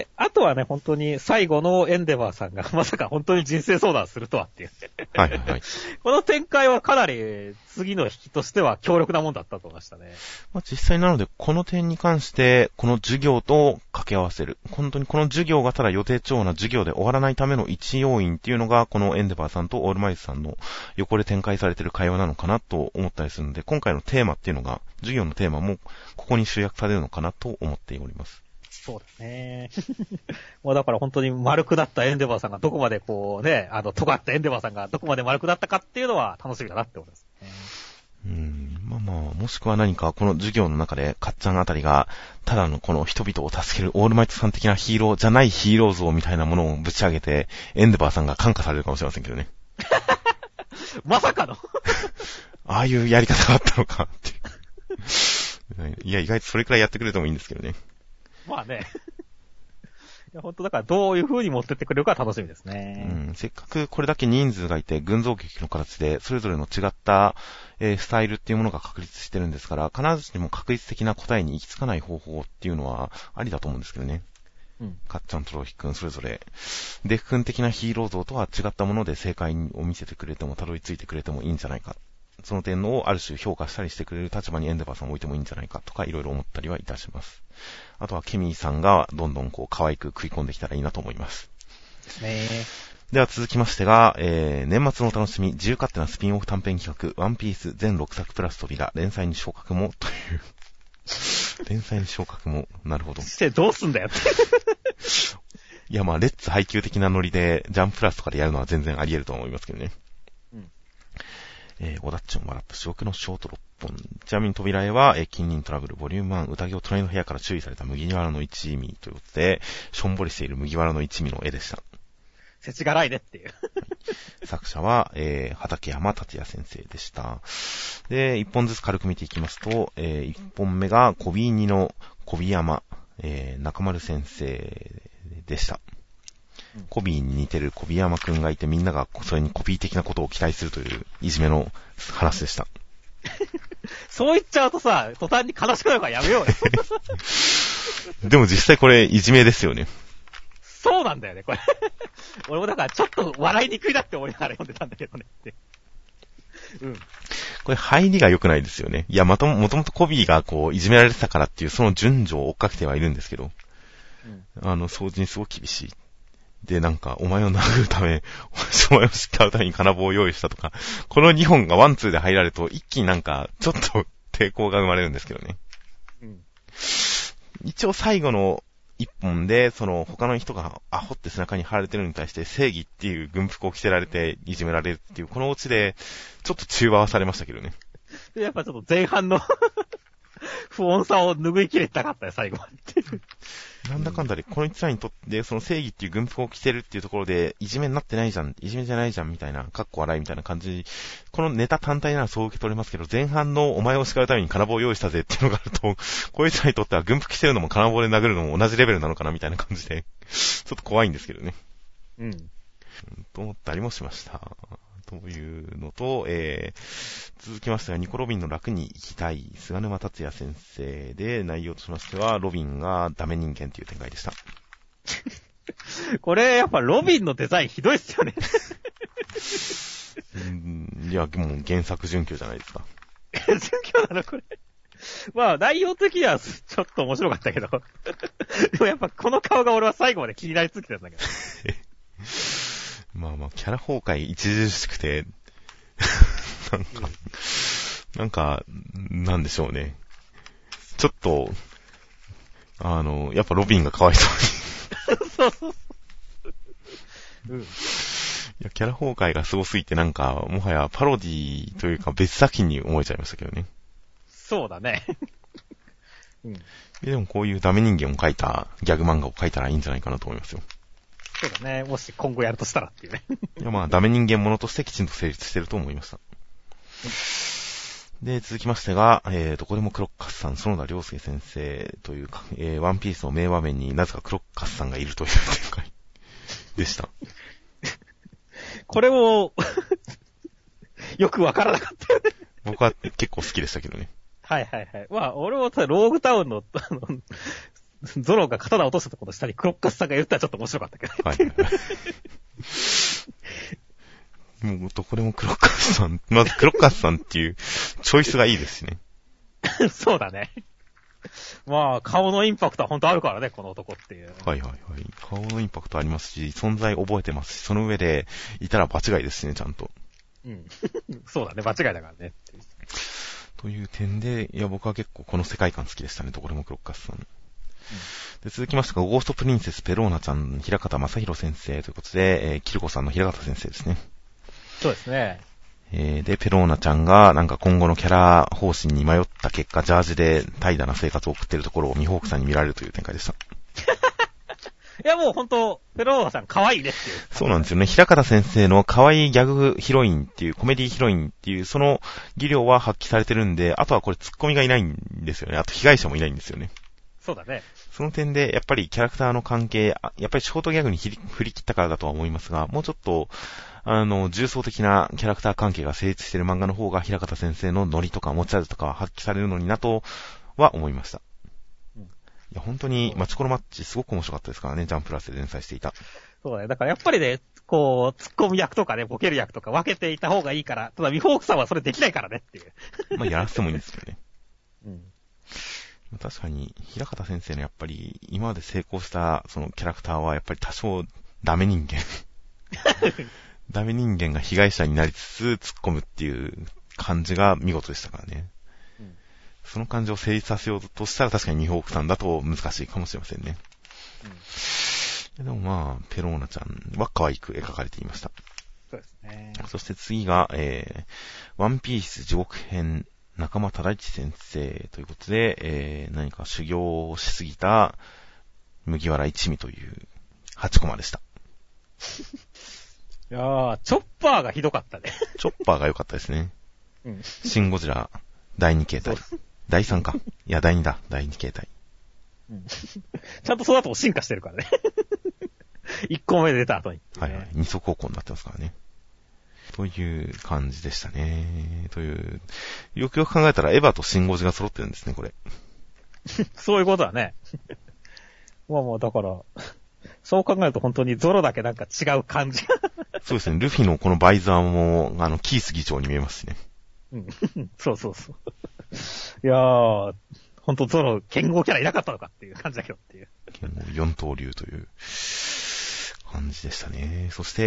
あとはね、本当に最後のエンデバーさんがまさか本当に人生相談するとはっていう。 はいはいはい。 この展開はかなり次の引きとしては強力なもんだったと思いましたね。 まあ実際なので、この点に関して、この授業と掛け合わせる。本当にこの授業がただ予定調な授業で終わらないための一要因っていうのが、このエンデバーさんとオールマイズさんの横で展開されている会話なのかなと思ったりするので、今回のテーマっていうのが、授業のテーマもここに集約されるのかなと思っております。 そうだね。もうだから本当に丸くなったエンデバーさんがどこまでこうね、尖ったエンデバーさんがどこまで丸くなったかっていうのは楽しみだなって思いますね。 まあまあ、もしくは何かこの授業の中でかっちゃんあたりが、ただのこの人々を助けるオールマイトさん的なヒーローじゃないヒーロー像みたいなものをぶち上げて、エンデバーさんが感化されるかもしれませんけどね。 まさかのああいうやり方があったのかっていう。いや、意外とそれくらいやってくれてもいいんですけどね。 まあね。いや、本当だからどういう風に持ってってくれるか楽しみですね。 せっかくこれだけ人数がいて、群像劇の形で、それぞれの違った、スタイルっていうものが確立してるんですから、必ずしも確率的な答えに行き着かない方法っていうのはありだと思うんですけどね。かっちゃんとロヒくんそれぞれ、デフ君的なヒーロー像とは違ったもので正解を見せてくれても、たどり着いてくれてもいいんじゃないか。その点をある種評価したりしてくれる立場にエンデバーさんを置いてもいいんじゃないかとかいろいろ思ったりはいたします。あとはケミーさんがどんどんこう可愛く食い込んできたらいいなと思います。では続きましてが、年末の楽しみ、自由勝手なスピンオフ短編企画、ワンピース全6作プラス扉、連載に昇格もという。連載に昇格も、なるほど。 してどうすんだよって。 いやまあ、レッツ配給的なノリで、ジャンププラスとかでやるのは全然あり得ると思いますけどね。オダッチョン笑った白黒のショート6本。ちなみに扉絵は、近隣トラブルボリューム1、宴を隣の部屋から注意された麦わらの一味ということで、しょんぼりしている麦わらの一味の絵でした。 世知辛いねっていう。 作者は、畠山達也先生でした。で、一本ずつ軽く見ていきますと、一本目がコビーニのコビ山、中丸先生でした。コビーに似てるコビ山くんがいて、みんながそれにコピー的なことを期待するといういじめの話でした。 そう言っちゃうとさ、途端に悲しくなるからやめようよ。 でも実際これいじめですよね。 そうなんだよね、これ。俺もだからちょっと笑いにくいなって思いながら読んでたんだけどね。 これ入りが良くないですよね。いや、もともとコビーがこういじめられてたからっていうその順序を追っかけてはいるんですけど、掃除にすごく厳しい。で、なんか、お前を殴るため、お前を叱うために金棒を用意したとか、この2本がワンツーで入られると、一気になんか、ちょっと抵抗が生まれるんですけどね。一応最後の1本で、他の人がアホって背中に貼られてるのに対して、正義っていう軍服を着せられて、いじめられるっていう、このオチで、ちょっと中和はされましたけどね。 やっぱちょっと前半の不穏さを拭いきれたかったよ、最後まで。 なんだかんだで、この一覧にとって、その正義っていう軍服を着てるっていうところで、いじめになってないじゃん、いじめじゃないじゃん、みたいな、かっこ笑いみたいな感じ、このネタ単体ならそう受け取れますけど、前半のお前を叱うために金棒を用意したぜっていうのがあると、こいつらにとっては軍服着てるのも金棒で殴るのも同じレベルなのかな、みたいな感じで、ちょっと怖いんですけどね。と思ったりもしました。というのと、続きましては、ニコ・ロビンの楽に生きたい、菅沼達也先生で、内容としましては、ロビンがダメ人間という展開でした。 これ、やっぱロビンのデザインひどいっすよね。 いや、もう原作準拠じゃないですか。 準拠なのこれ。まあ、内容的にはちょっと面白かったけど。でもやっぱこの顔が俺は最後まで気になり続けてたんだけど。 まあまあ、キャラ崩壊著しくて、なんでしょうね。ちょっと、やっぱロビンがかわいそうに。そうそうそう。いや、キャラ崩壊がすごすぎてもはやパロディというか別作品に思えちゃいましたけどね。 そうだね。 でもこういうダメ人間を描いたギャグ漫画を描いたらいいんじゃないかなと思いますよ。 そうだね。もし今後やるとしたらっていうね。 いやまあ、ダメ人間ものとしてきちんと成立してると思いました。で、続きましてが、どこでもクロッカスさん、園田良介先生というか、ワンピースの名場面になぜかクロッカスさんがいるという展開でした。 これも、 よくわからなかったよね。 僕は結構好きでしたけどね。 はいはいはい。まあ、俺もローグタウンの、ゾロが刀を落としたところの下にクロッカスさんが言ったらちょっと面白かったけど。はいはいはい。 もうどこでもクロッカスさん、まずクロッカスさんっていうチョイスがいいですしね。 そうだね。まあ、顔のインパクトは本当あるからね、この男っていう。 はいはいはい。顔のインパクトありますし、存在覚えてますし、その上でいたら場違いですしね、ちゃんと。 うん。そうだね、間違いだからね。 という点で、いや僕は結構この世界観好きでしたね、どこでもクロッカスさん。で続きましてが、ゴーストプリンセスペローナちゃん、平方正宏先生ということで、キルコさんの平方先生ですね。 そうですね。 で、ペローナちゃんがなんか今後のキャラ方針に迷った結果、ジャージで怠惰な生活を送っているところをミホークさんに見られるという展開でした。 いやもうほんと、ペローナさん可愛いねっていう。 そうなんですよね。平方先生の可愛いギャグヒロインっていう、コメディヒロインっていう、その技量は発揮されてるんで、あとはこれツッコミがいないんですよね。あと被害者もいないんですよね。 そうだね。 その点で、やっぱりキャラクターの関係、やっぱりショートギャグに振り切ったからだとは思いますが、もうちょっと、重層的なキャラクター関係が成立している漫画の方が、平方先生のノリとか持ち味とか発揮されるのになとは思いました。いや、本当に、マチコロマッチすごく面白かったですからね、ジャンププラスで連載していた。 そうだね。だからやっぱりね、こう、ツッコミ役とかね、ボケる役とか分けていた方がいいから、ただミホークさんはそれできないからねっていう。 まあ、やらせてもいいんですけどね。 うん。 確かに、平方先生のやっぱり、今まで成功した、そのキャラクターは、やっぱり多少、ダメ人間。ダメ人間が被害者になりつつ、突っ込むっていう感じが見事でしたからね。うん、その感じを成立させようとしたら、確かにミホークさんだと難しいかもしれませんね。うん、でもまあ、ペローナちゃんは可愛く描かれていました。 そうですね。 そして次が、ワンピース地獄編、中間忠一先生ということで、何か修行をしすぎた麦わら一味という8コマでした。 いやー、チョッパーがひどかったね。 チョッパーが良かったですね。うん。シンゴジラ第2形態。第3か。いや、第2だ。第2形態。 うん。ちゃんとその後も進化してるからね。1個目で出た後に、ね。 はいはい。二足歩行になってますからね。という感じでしたね。という、よくよく考えたらエヴァとシンゴジが揃ってるんですね、これ。 そういうことだね。まあだから、そう考えると本当にゾロだけなんか違う感じ。 そうですね、ルフィのこのバイザーも、キース議長に見えますしね。 うん。そうそうそう。いやー、本当ゾロ、剣豪キャラいなかったのかっていう感じだけどっていう。 剣豪四刀流という。感じでしたね。そして、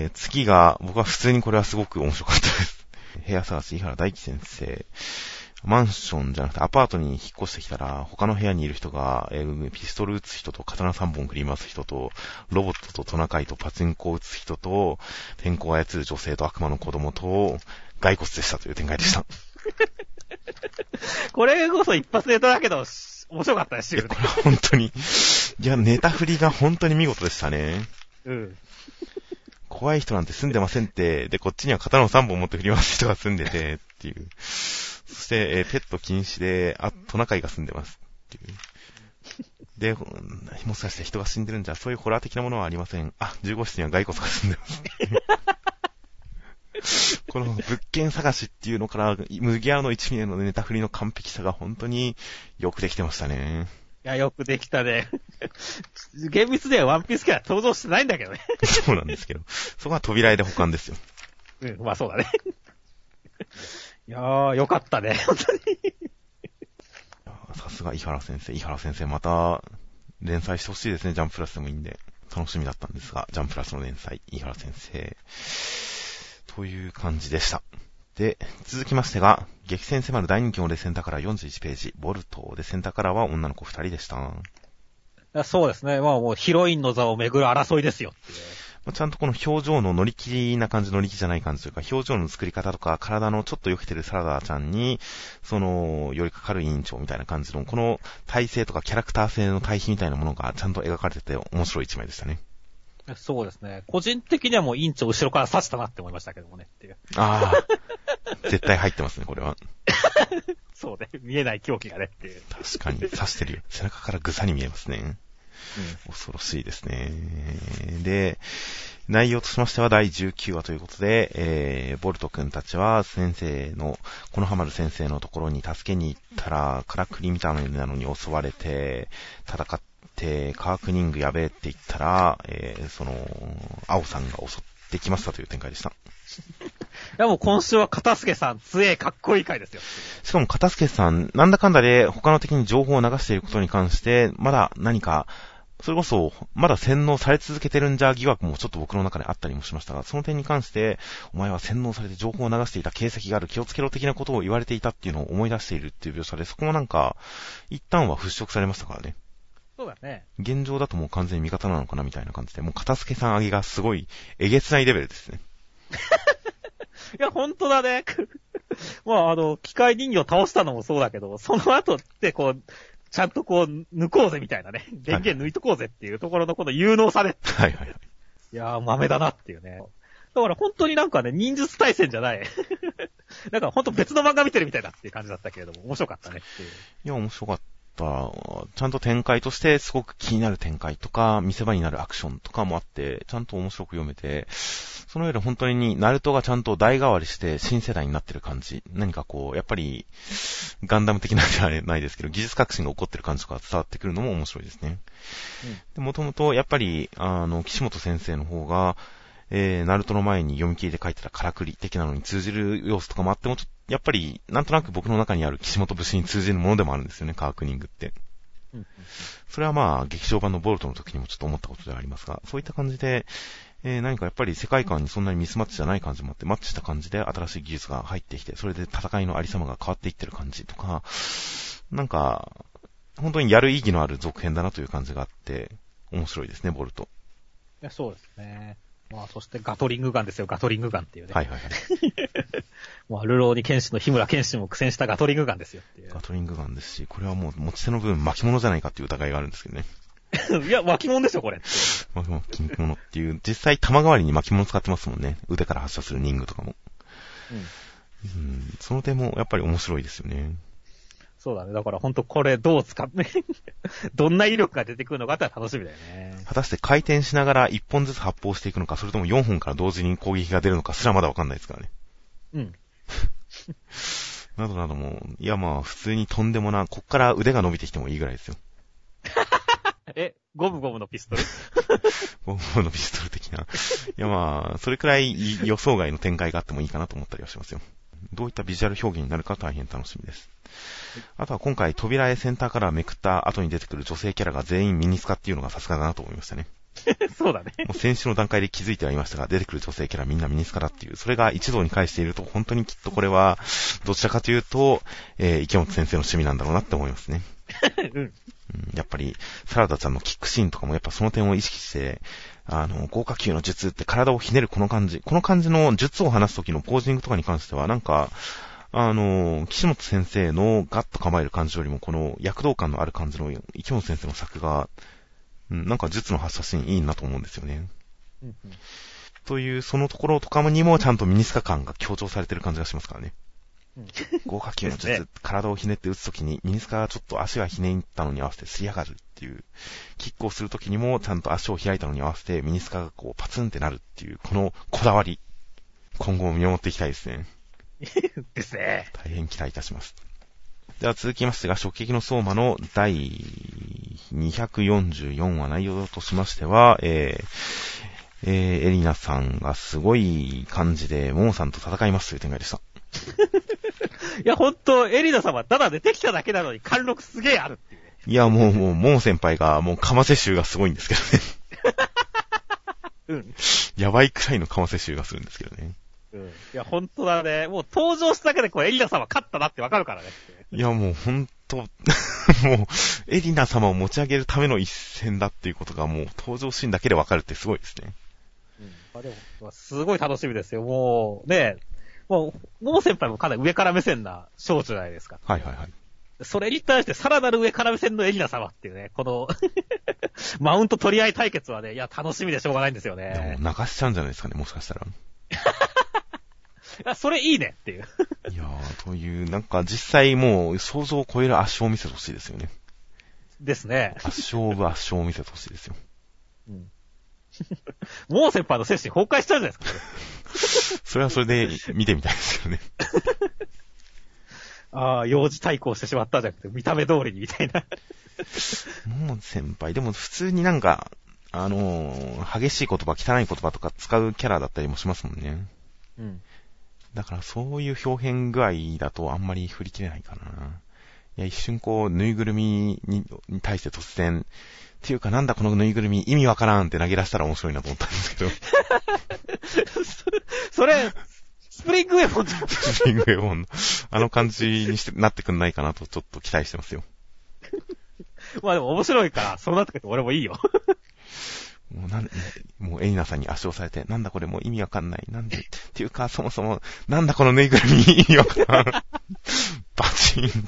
次が、僕は普通にこれはすごく面白かったです。部屋探し、井原大樹先生。マンションじゃなくてアパートに引っ越してきたら、他の部屋にいる人が、ピストル撃つ人と刀3本振り回す人と、ロボットとトナカイとパチンコを撃つ人と、天候を操る女性と悪魔の子供と、骸骨でしたという展開でした。 これこそ一発ネタだけど、面白かったですよね。 これは本当に。いや、ネタ振りが本当に見事でしたね。 うん。 怖い人なんて住んでませんって、で、こっちには刀を3本持って振り回す人が住んでて、っていう。そして、ペット禁止で、トナカイが住んでますっていう。で、もしかして人が死んでるんじゃ、そういうホラー的なものはありません。15室には骸骨が住んでます。この物件探しっていうのから、麦わらの一味へのネタ振りの完璧さが本当によくできてましたね。 いや、よくできたね。厳密ではワンピースキャラ登場してないんだけどね。 そうなんですけど。そこは扉絵で保管ですよ。 うん、まあそうだね。いやー、よかったね、本当に。 さすが井原先生。井原先生また連載してほしいですね。ジャンププラスでもいいんで。楽しみだったんですが、ジャンププラスの連載、井原先生。という感じでした。で、続きましてが、激戦迫る大人気のレセンタカラー41ページ、ボルト。レセンタカラーは女の子2人でした。 そうですね。まあもうヒロインの座をめぐる争いですよっていう。 ちゃんとこの表情の乗り気な感じ、乗り気じゃない感じというか、表情の作り方とか、体のちょっとよけてるサラダちゃんに、寄りかかる委員長みたいな感じの、この体勢とかキャラクター性の対比みたいなものがちゃんと描かれてて面白い一枚でしたね。 そうですね。個人的にはもう委員長後ろから刺したなって思いましたけどもねっていう。 ああ。絶対入ってますね、これは。 そうね。見えない狂気がねっていう。 確かに、刺してるよ。背中からグサに見えますね。 恐ろしいですね。で、内容としましては第19話ということで、ボルト君たちは先生の、このハマる先生のところに助けに行ったら、からくりみたいなのに襲われて、戦って、カークニングやべえって言ったら、青さんが襲ってきましたという展開でした。 いやもう今週は片助さん、強えかっこいい回ですよ。 しかも片助さん、なんだかんだで他の敵に情報を流していることに関して、まだ何か、それこそ、まだ洗脳され続けてるんじゃ疑惑もちょっと僕の中であったりもしましたが、その点に関して、お前は洗脳されて情報を流していた形跡がある、気をつけろ的なことを言われていたっていうのを思い出しているっていう描写で、そこもなんか、一旦は払拭されましたからね。 そうだね。 現状だともう完全に味方なのかなみたいな感じで、もう片助さん上げがすごい、えげつないレベルですね。 いや、ほんとだね。まあ、機械人形を倒したのもそうだけど、その後ってこう、ちゃんとこう、抜こうぜみたいなね。電源抜いとこうぜっていうところのこの有能さで。 はいはいはい。 いやー、豆だなっていうね。だから本当になんかね、忍術対戦じゃない。なんか本当別の漫画見てるみたいだっていう感じだったけれども、面白かったねっていう。 いや、面白かった。ちゃんと展開としてすごく気になる展開とか、見せ場になるアクションとかもあって、ちゃんと面白く読めて、その上で本当にナルトがちゃんと代替わりして新世代になってる感じ。何かこう、やっぱり、ガンダム的なんじゃないですけど、技術革新が起こってる感じとか伝わってくるのも面白いですね。で、もともと、やっぱり、岸本先生の方が、ナルトの前に読み切りで書いてたからくり的なのに通じる要素とかもあっても、やっぱり、なんとなく僕の中にある岸本節に通じるものでもあるんですよね、カークニングって。それはまあ、劇場版のボルトの時にもちょっと思ったことではありますが、そういった感じで、何かやっぱり世界観にそんなにミスマッチじゃない感じもあって、マッチした感じで新しい技術が入ってきて、それで戦いのありさまが変わっていってる感じとか、なんか、本当にやる意義のある続編だなという感じがあって、面白いですね、ボルト。 いや、そうですね。まあ、そしてガトリングガンですよ、ガトリングガンっていうね。 はいはいはい。 まあ、ルローに剣士の日村剣士も苦戦したガトリングガンですよっていう。 ガトリングガンですし、これはもう持ち手の部分巻物じゃないかっていう疑いがあるんですけどね。 いや、巻物でしょ、これ。 巻物っていう、実際弾代わりに巻物使ってますもんね。腕から発射するリングとかも。その点もやっぱり面白いですよね。 そうだね。だから本当これどう使って、どんな威力が出てくるのかって楽しみだよね。 果たして回転しながら1本ずつ発砲していくのか、それとも4本から同時に攻撃が出るのかすらまだわかんないですからね。などなども、いやまあ普通にとんでもな、こっから腕が伸びてきてもいいぐらいですよ。 ゴムゴムのピストルゴムゴムのピストル的な。いやまあ、それくらい予想外の展開があってもいいかなと思ったりはしますよ。どういったビジュアル表現になるか大変楽しみです。あとは今回扉絵センターからめくった後に出てくる女性キャラが全員ミニスカっていうのがさすがだなと思いましたね。 そうだね。 もう先週の段階で気づいてはいましたが、出てくる女性キャラみんなミニスカだっていう、それが一堂に会していると本当にきっとこれはどちらかというと、池本先生の趣味なんだろうなって思いますね。やっぱりサラダちゃんのキックシーンとかもやっぱその点を意識して、豪華級の術って体をひねるこの感じの術を話す時のポージングとかに関してはなんか、岸本先生のガッと構える感じよりもこの躍動感のある感じの池本先生の作が、なんか術の発射シーンいいなと思うんですよね。というそのところとかにもちゃんとミニスカ感が強調されてる感じがしますからね。豪華級の術、ね、体をひねって打つときにミニスカがちょっと足がひねったのに合わせてすり上がるっていう、キックをするときにもちゃんと足を開いたのに合わせてミニスカがこうパツンってなるっていう、このこだわり、今後も見守っていきたいですね。 ですね。 大変期待いたします。では続きましてが、直撃の相馬の第244話内容としましては、エリナさんがすごい感じでモモさんと戦いますという展開でした。 いや、ほんと、エリナさんはただ出てきただけなのに貫禄すげえあるっていうね。 いや、もう、モモ先輩が、もう、かませ臭がすごいんですけどね。やばいくらいのかませ臭がするんですけどね。 いや、ほんとだね。もう登場しただけで、こう、エリナ様勝ったなってわかるからね。 いや、もうほんと、もう、エリナ様を持ち上げるための一戦だっていうことが、もう、登場シーンだけでわかるってすごいですね。 でも、すごい楽しみですよ。もう、ね、もう先輩もかなり上から目線な少女じゃないですか。 はいはいはい。 それに対してさらなる上から目線のエリナ様っていうね、この、マウント取り合い対決はね、いや、楽しみでしょうがないんですよね。 でも流しちゃうんじゃないですかね、もしかしたら。 いや、それいいねっていう。 いやー、という、なんか実際もう想像を超える圧勝を見せてほしいですよね。 ですね。 圧勝オブ圧勝を見せてほしいですよ。 うん。もう先輩の精神崩壊しちゃうじゃないですか。 それはそれで見てみたいですけどね。 ああ、幼児対抗してしまったじゃなくて、見た目通りにみたいな。 もう先輩、でも普通になんか、激しい言葉、汚い言葉とか使うキャラだったりもしますもんね。 うん。 だからそういう表現具合だとあんまり振り切れないかな。いや、一瞬こう、ぬいぐるみに対して突然、っていうかなんだこのぬいぐるみ意味わからんって投げ出したら面白いなと思ったんですけど。 それ、スプリングウェポンじゃん。 スプリングウェポンの、あの感じになってくんないかなとちょっと期待してますよ。 まあでも面白いから、そうなってくると俺もいいよ。 もうエリナさんに足をされて、なんだこれもう意味わかんない。なんで、っていうかそもそも、なんだこのぬいぐるみ意味わからん。バチンって。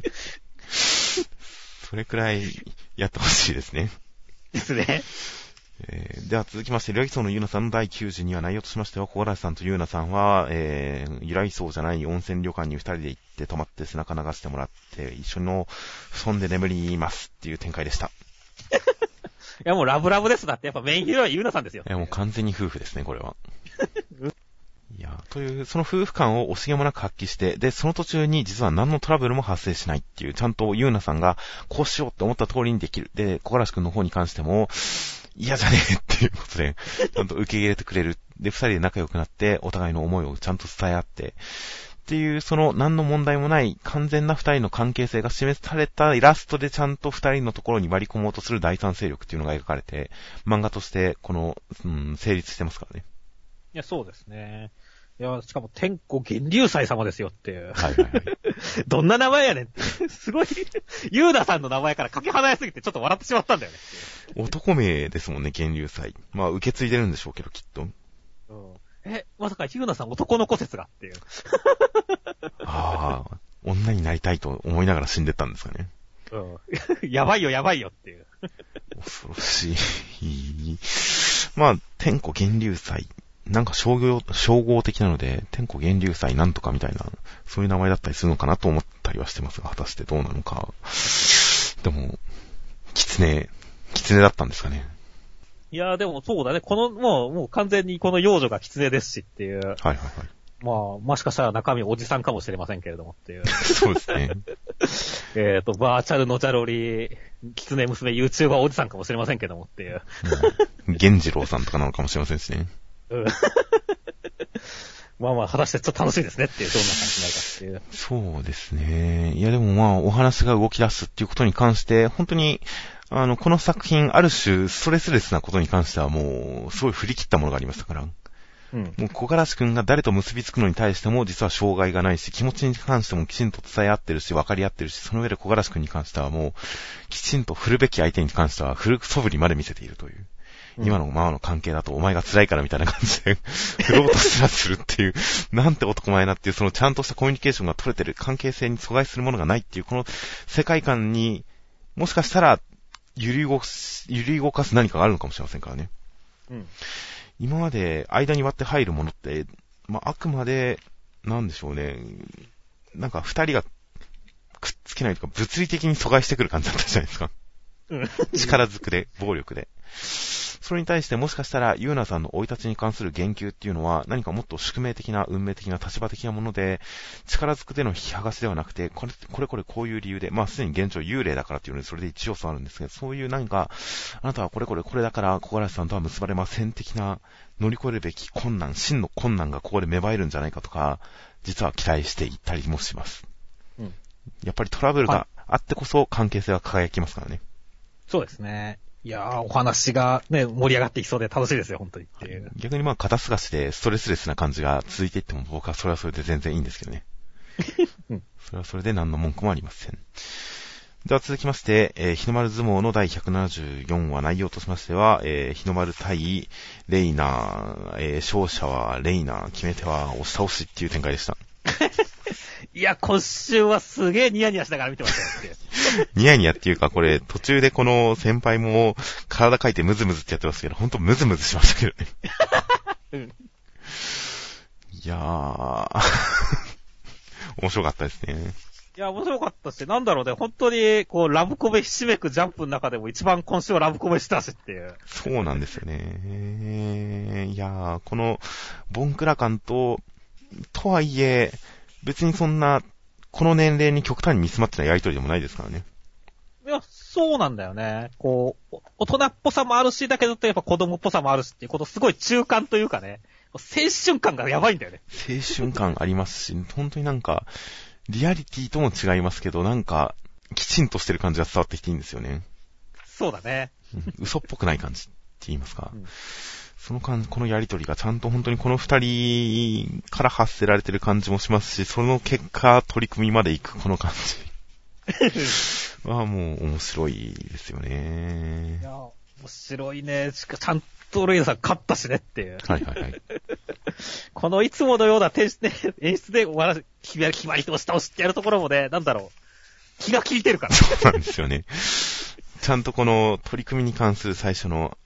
それくらいやってほしいですね。 ですね。 では続きまして、由来荘のゆうなさんの第92話内容としましては、小柄さんとゆうなさんは、由来荘じゃない温泉旅館に二人で行って泊まって背中流してもらって、一緒の布団で眠りますっていう展開でした。 いやもうラブラブですだって、やっぱメインヒーローはゆうなさんですよ。 いやもう完全に夫婦ですね、これは。いや、という、その夫婦感を惜しげもなく発揮して、で、その途中に実は何のトラブルも発生しないっていう、ちゃんとゆうなさんがこうしようって思った通りにできる。で、小柄くんの方に関しても、嫌じゃねえっていうことで、ちゃんと受け入れてくれる。で、二人で仲良くなって、お互いの思いをちゃんと伝え合って、っていう、その何の問題もない完全な二人の関係性が示されたイラストでちゃんと二人のところに割り込もうとする第三勢力っていうのが描かれて、漫画として成立してますからね。 いや、そうですね。いや、しかも天子源流祭様ですよっていう。 はいはいはい。 どんな名前やねんって。すごい、ユーダさんの名前からかけ離れすぎてちょっと笑ってしまったんだよね。 男名ですもんね、源流祭。まあ、受け継いでるんでしょうけど、きっと。 うん、まさかユーダさん男の子説がっていう。 ああ、女になりたいと思いながら死んでったんですかね。 うん。やばいよやばいよっていう。 恐ろしい。まあ、天子源流祭。なんか称号的なので、天子源流祭なんとかみたいな、そういう名前だったりするのかなと思ったりはしてますが、果たしてどうなのか。でも、狐だったんですかね。 いやーでもそうだね。もう完全にこの幼女が狐ですしっていう。はいはいはい。 まあ、もしかしたら中身おじさんかもしれませんけれどもっていう。 そうですね。 バーチャルのジャロリー、狐娘 YouTuber おじさんかもしれませんけどもっていう。 源次郎さんとかなのかもしれませんしね。 うん。まあまあ、果たしてちょっと楽しいですねっていう、どんな感じになるかっていう。 そうですね。いやでもまあ、お話が動き出すっていうことに関して、本当に、この作品、ある種、ストレスレスなことに関してはもう、すごい振り切ったものがありましたから。うん。もう、小柄くんが誰と結びつくのに対しても、実は障害がないし、気持ちに関してもきちんと伝え合ってるし、分かり合ってるし、その上で小柄くんに関してはもう、きちんと振るべき相手に関しては、振る素振りまで見せているという。今のままの関係だとお前が辛いからみたいな感じで振ろうとするっていう、なんて男前なっていう、そのちゃんとしたコミュニケーションが取れてる関係性に阻害するものがないっていう、この世界観に、もしかしたら揺り動かす何かがあるのかもしれませんからね。うん。今まで間に割って入るものって、まあ、あくまで、なんでしょうね。なんか二人がくっつけないとか物理的に阻害してくる感じだったじゃないですか。うん。力ずくで、暴力で。それに対してもしかしたら、ユーナさんの生い立ちに関する言及っていうのは、何かもっと宿命的な、運命的な、立場的なもので、力ずくでの引き剥がしではなくて、これこういう理由で、まあすでに現状幽霊だからっていうので、それで一要素あるんですけど、そういう何か、あなたはこれだから、小柄さんとは結ばれません的な、乗り越えるべき困難、真の困難がここで芽生えるんじゃないかとか、実は期待していったりもします。うん。やっぱりトラブルがあってこそ関係性は輝きますからね。 そうですね。いやー、お話がね、盛り上がっていきそうで楽しいですよ、本当にっていう。 逆にまあ、肩透かしでストレスレスな感じが続いていっても僕はそれはそれで全然いいんですけどね。うん、それはそれで何の文句もありません。では続きまして、日の丸相撲の第174話内容としましては、日の丸対レイナー、勝者はレイナー、決め手は押し倒しっていう展開でした。 いや、今週はすげーニヤニヤしながら見てましたよって。 ニヤニヤっていうか、これ、途中でこの先輩も体かいてムズムズってやってますけど、ほんとムズムズしましたけどね。うん、いやー、面白かったですね。 いや、面白かったし、なんだろうね、本当に、こう、ラブコメひしめくジャンプの中でも一番今週はラブコメしたしっていう。 そうなんですよね。いやー、この、ボンクラ感とはいえ、別にそんな、この年齢に極端にミスマッチなやりとりでもないですからね。 いや、そうなんだよね。こう、大人っぽさもあるし、だけどやっぱ子供っぽさもあるしっていうこと、すごい中間というかね、青春感がやばいんだよね。 青春感ありますし、本当になんか、リアリティとも違いますけど、なんか、きちんとしてる感じが伝わってきていいんですよね。 そうだね。 嘘っぽくない感じって言いますか。そのこのやりとりがちゃんと本当にこの二人から発せられてる感じもしますし、その結果、取り組みまで行くこの感じはもう面白いですよね。 いや、面白いね。ちゃんとレイナさん勝ったしねっていう。 はいはいはい。 このいつものような演出で決まり通し倒しってやるところもね、なんだろう。気が利いてるから。 そうなんですよね。ちゃんとこの取り組みに関する最初の、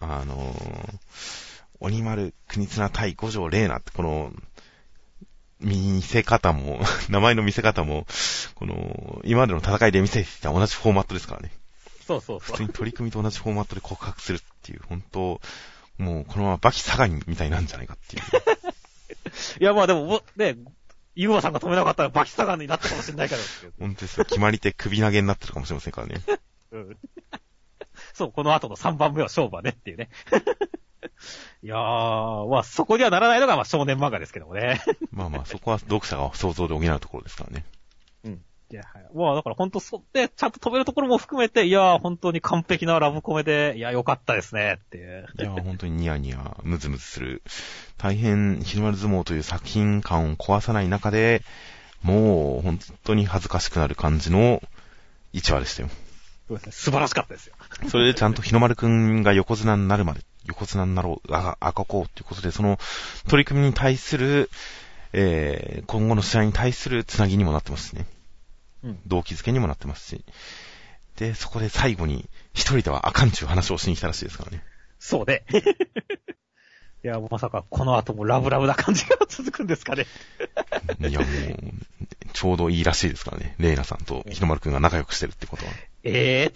鬼丸国綱対五条玲奈ってこの、見せ方も、名前の見せ方も、この、今までの戦いで見せてきた同じフォーマットですからね。 そうそうそう。 普通に取り組みと同じフォーマットで告白するっていう、本当もうこのままバキサガニみたいなんじゃないかっていう。 いやまあでも、ね、ユーマさんが止めなかったらバキサガニになったかもしれないからですけど。 本当ですよ。決まり手首投げになってるかもしれませんからね。 うん。そう、この後の3番目は勝負はねっていうね。いやー、まあそこにはならないのがまあ少年漫画ですけどもね。 まあまあそこは読者が想像で補うところですからね。 うん。いや、まあだから本当で、ちゃんと止めるところも含めて、いやー本当に完璧なラブコメで、いや、良かったですねっていう。 いや、本当にニヤニヤ、ムズムズする。大変、日の丸相撲という作品感を壊さない中で、もう本当に恥ずかしくなる感じの1話でしたよ。 そうですね。素晴らしかったですよ。 それでちゃんと日の丸くんが横綱になるまで、横綱になろう、赤こうっていうことで、その取り組みに対する、今後の試合に対するつなぎにもなってますしね。 うん。 動機づけにもなってますし。で、そこで最後に一人ではあかんちゅう話をしに来たらしいですからね。 そうで。いや、まさかこの後もラブラブな感じが続くんですかね。 いや、もう、ちょうどいいらしいですからね。レイナさんと日の丸くんが仲良くしてるってことは。 って。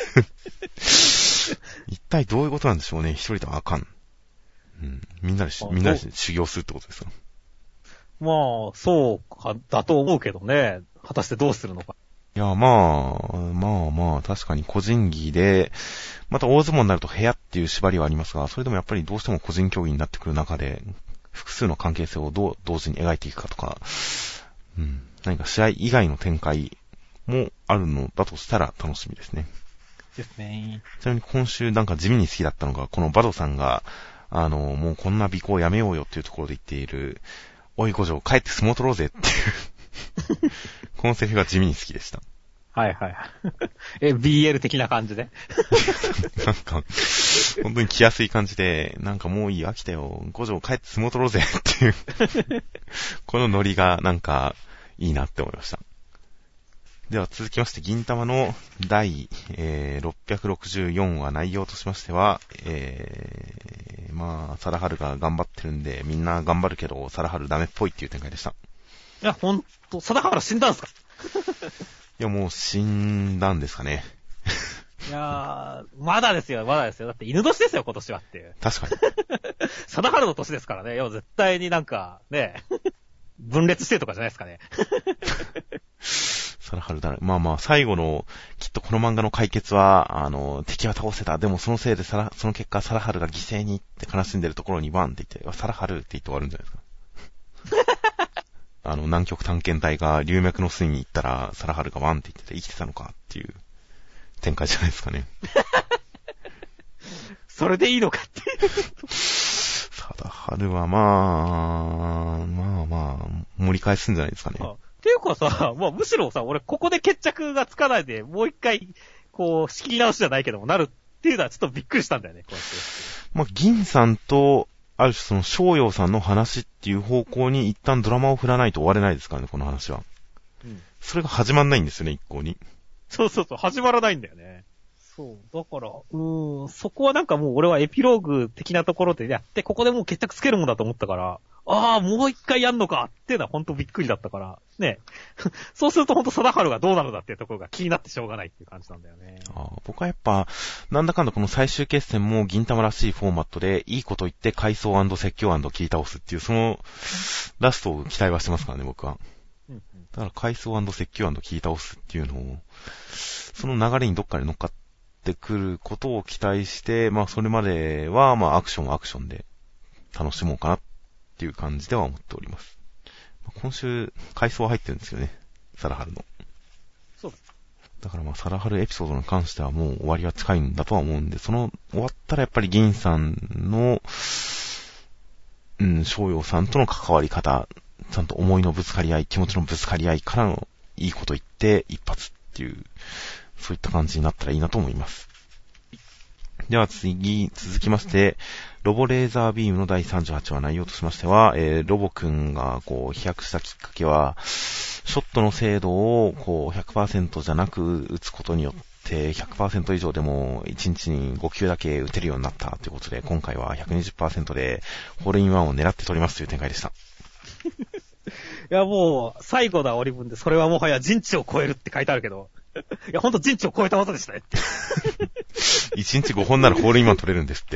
一体どういうことなんでしょうね。一人ではあかん。うん。みんなで修行するってことですか。 まあ、そうか、だと思うけどね。果たしてどうするのか。 いや、まあ、確かに個人技で、また大相撲になると部屋っていう縛りはありますが、それでもやっぱりどうしても個人競技になってくる中で、複数の関係性をどう同時に描いていくかとか、うん。何か試合以外の展開もあるのだとしたら楽しみですね。 ですね。 ちなみに今週なんか地味に好きだったのが、このバドさんが、もうこんな尾行やめようよっていうところで言っている、おい五条帰って相撲取ろうぜっていうこのセリフが地味に好きでした。 はいはい。BL 的な感じでなんか、本当に来やすい感じで、なんかもういい、飽きたよ、五条帰って相撲取ろうぜっていうこのノリがなんかいいなって思いました。では続きまして、銀玉の第、664話内容としましては、まあ、サラハルが頑張ってるんで、みんな頑張るけど、サラハルダメっぽいっていう展開でした。 いや、ほんと、サラハル死んだんすかいや、もう死んだんですかね。 いやー、まだですよ。だって犬年ですよ、今年はっていう。 確かに。 サラハルの年ですからね。いや、絶対になんか、ね、分裂してとかじゃないですかね。 サラハルだね。まあまあ、最後の、きっとこの漫画の解決は、敵は倒せた。でもそのせいでその結果、サラハルが犠牲にって悲しんでるところにバンって言って、サラハルって言って終わるんじゃないですか。南極探検隊が流脈の水に行ったら、サラハルがバンって言ってて生きてたのかっていう展開じゃないですかね。 それでいいのかっていう。 サラハルはまあ、盛り返すんじゃないですかね。 っていうかさ、まあむしろさ、俺ここで決着がつかないで、もう一回、こう、仕切り直しじゃないけども、なるっていうのはちょっとびっくりしたんだよね、こうやって。 まあ、銀さんと、ある種その、翔陽さんの話っていう方向に一旦ドラマを振らないと終われないですからね、この話は。うん。それが始まんないんですよね、一向に。 そう、始まらないんだよね。そう、だから、そこはなんかもう俺はエピローグ的なところでやって、ここでもう決着つけるもんだと思ったから、 ああ、もう一回やんのかっていうのはほんとびっくりだったから、ね。そうするとほんと貞治がどうなるんだっていうところが気になってしょうがないっていう感じなんだよね。 僕はやっぱ、なんだかんだこの最終決戦も銀玉らしいフォーマットで、いいこと言って階層&説教&切り倒すっていう、その、ラストを期待はしてますからね、僕は。だから階層&説教&切り倒すっていうのを、その流れにどっかで乗っかってくることを期待して、まあそれまでは、まあアクションはアクションで楽しもうかなっていう感じでは思っております。今週、回想は入ってるんですよね。サラハルの。 そうだからまあ、サラハルエピソードに関してはもう終わりは近いんだとは思うんで、その終わったらやっぱり銀さんの、翔陽さんとの関わり方、ちゃんと思いのぶつかり合い、気持ちのぶつかり合いからのいいこと言って一発っていう、そういった感じになったらいいなと思います。では続きまして、ロボレーザービームの第38話内容としましては、ロボくんが飛躍したきっかけは、ショットの精度を100% じゃなく打つことによって、100% 以上でも1日に5球だけ打てるようになったということで、今回は 120% でホールインワンを狙って取りますという展開でした。 いやもう、最後だ折り分で、それはもはや人知を超えるって書いてあるけど、いやほんと人知を超えた技でしたね。 1日5本ならホールインワン取れるんですって。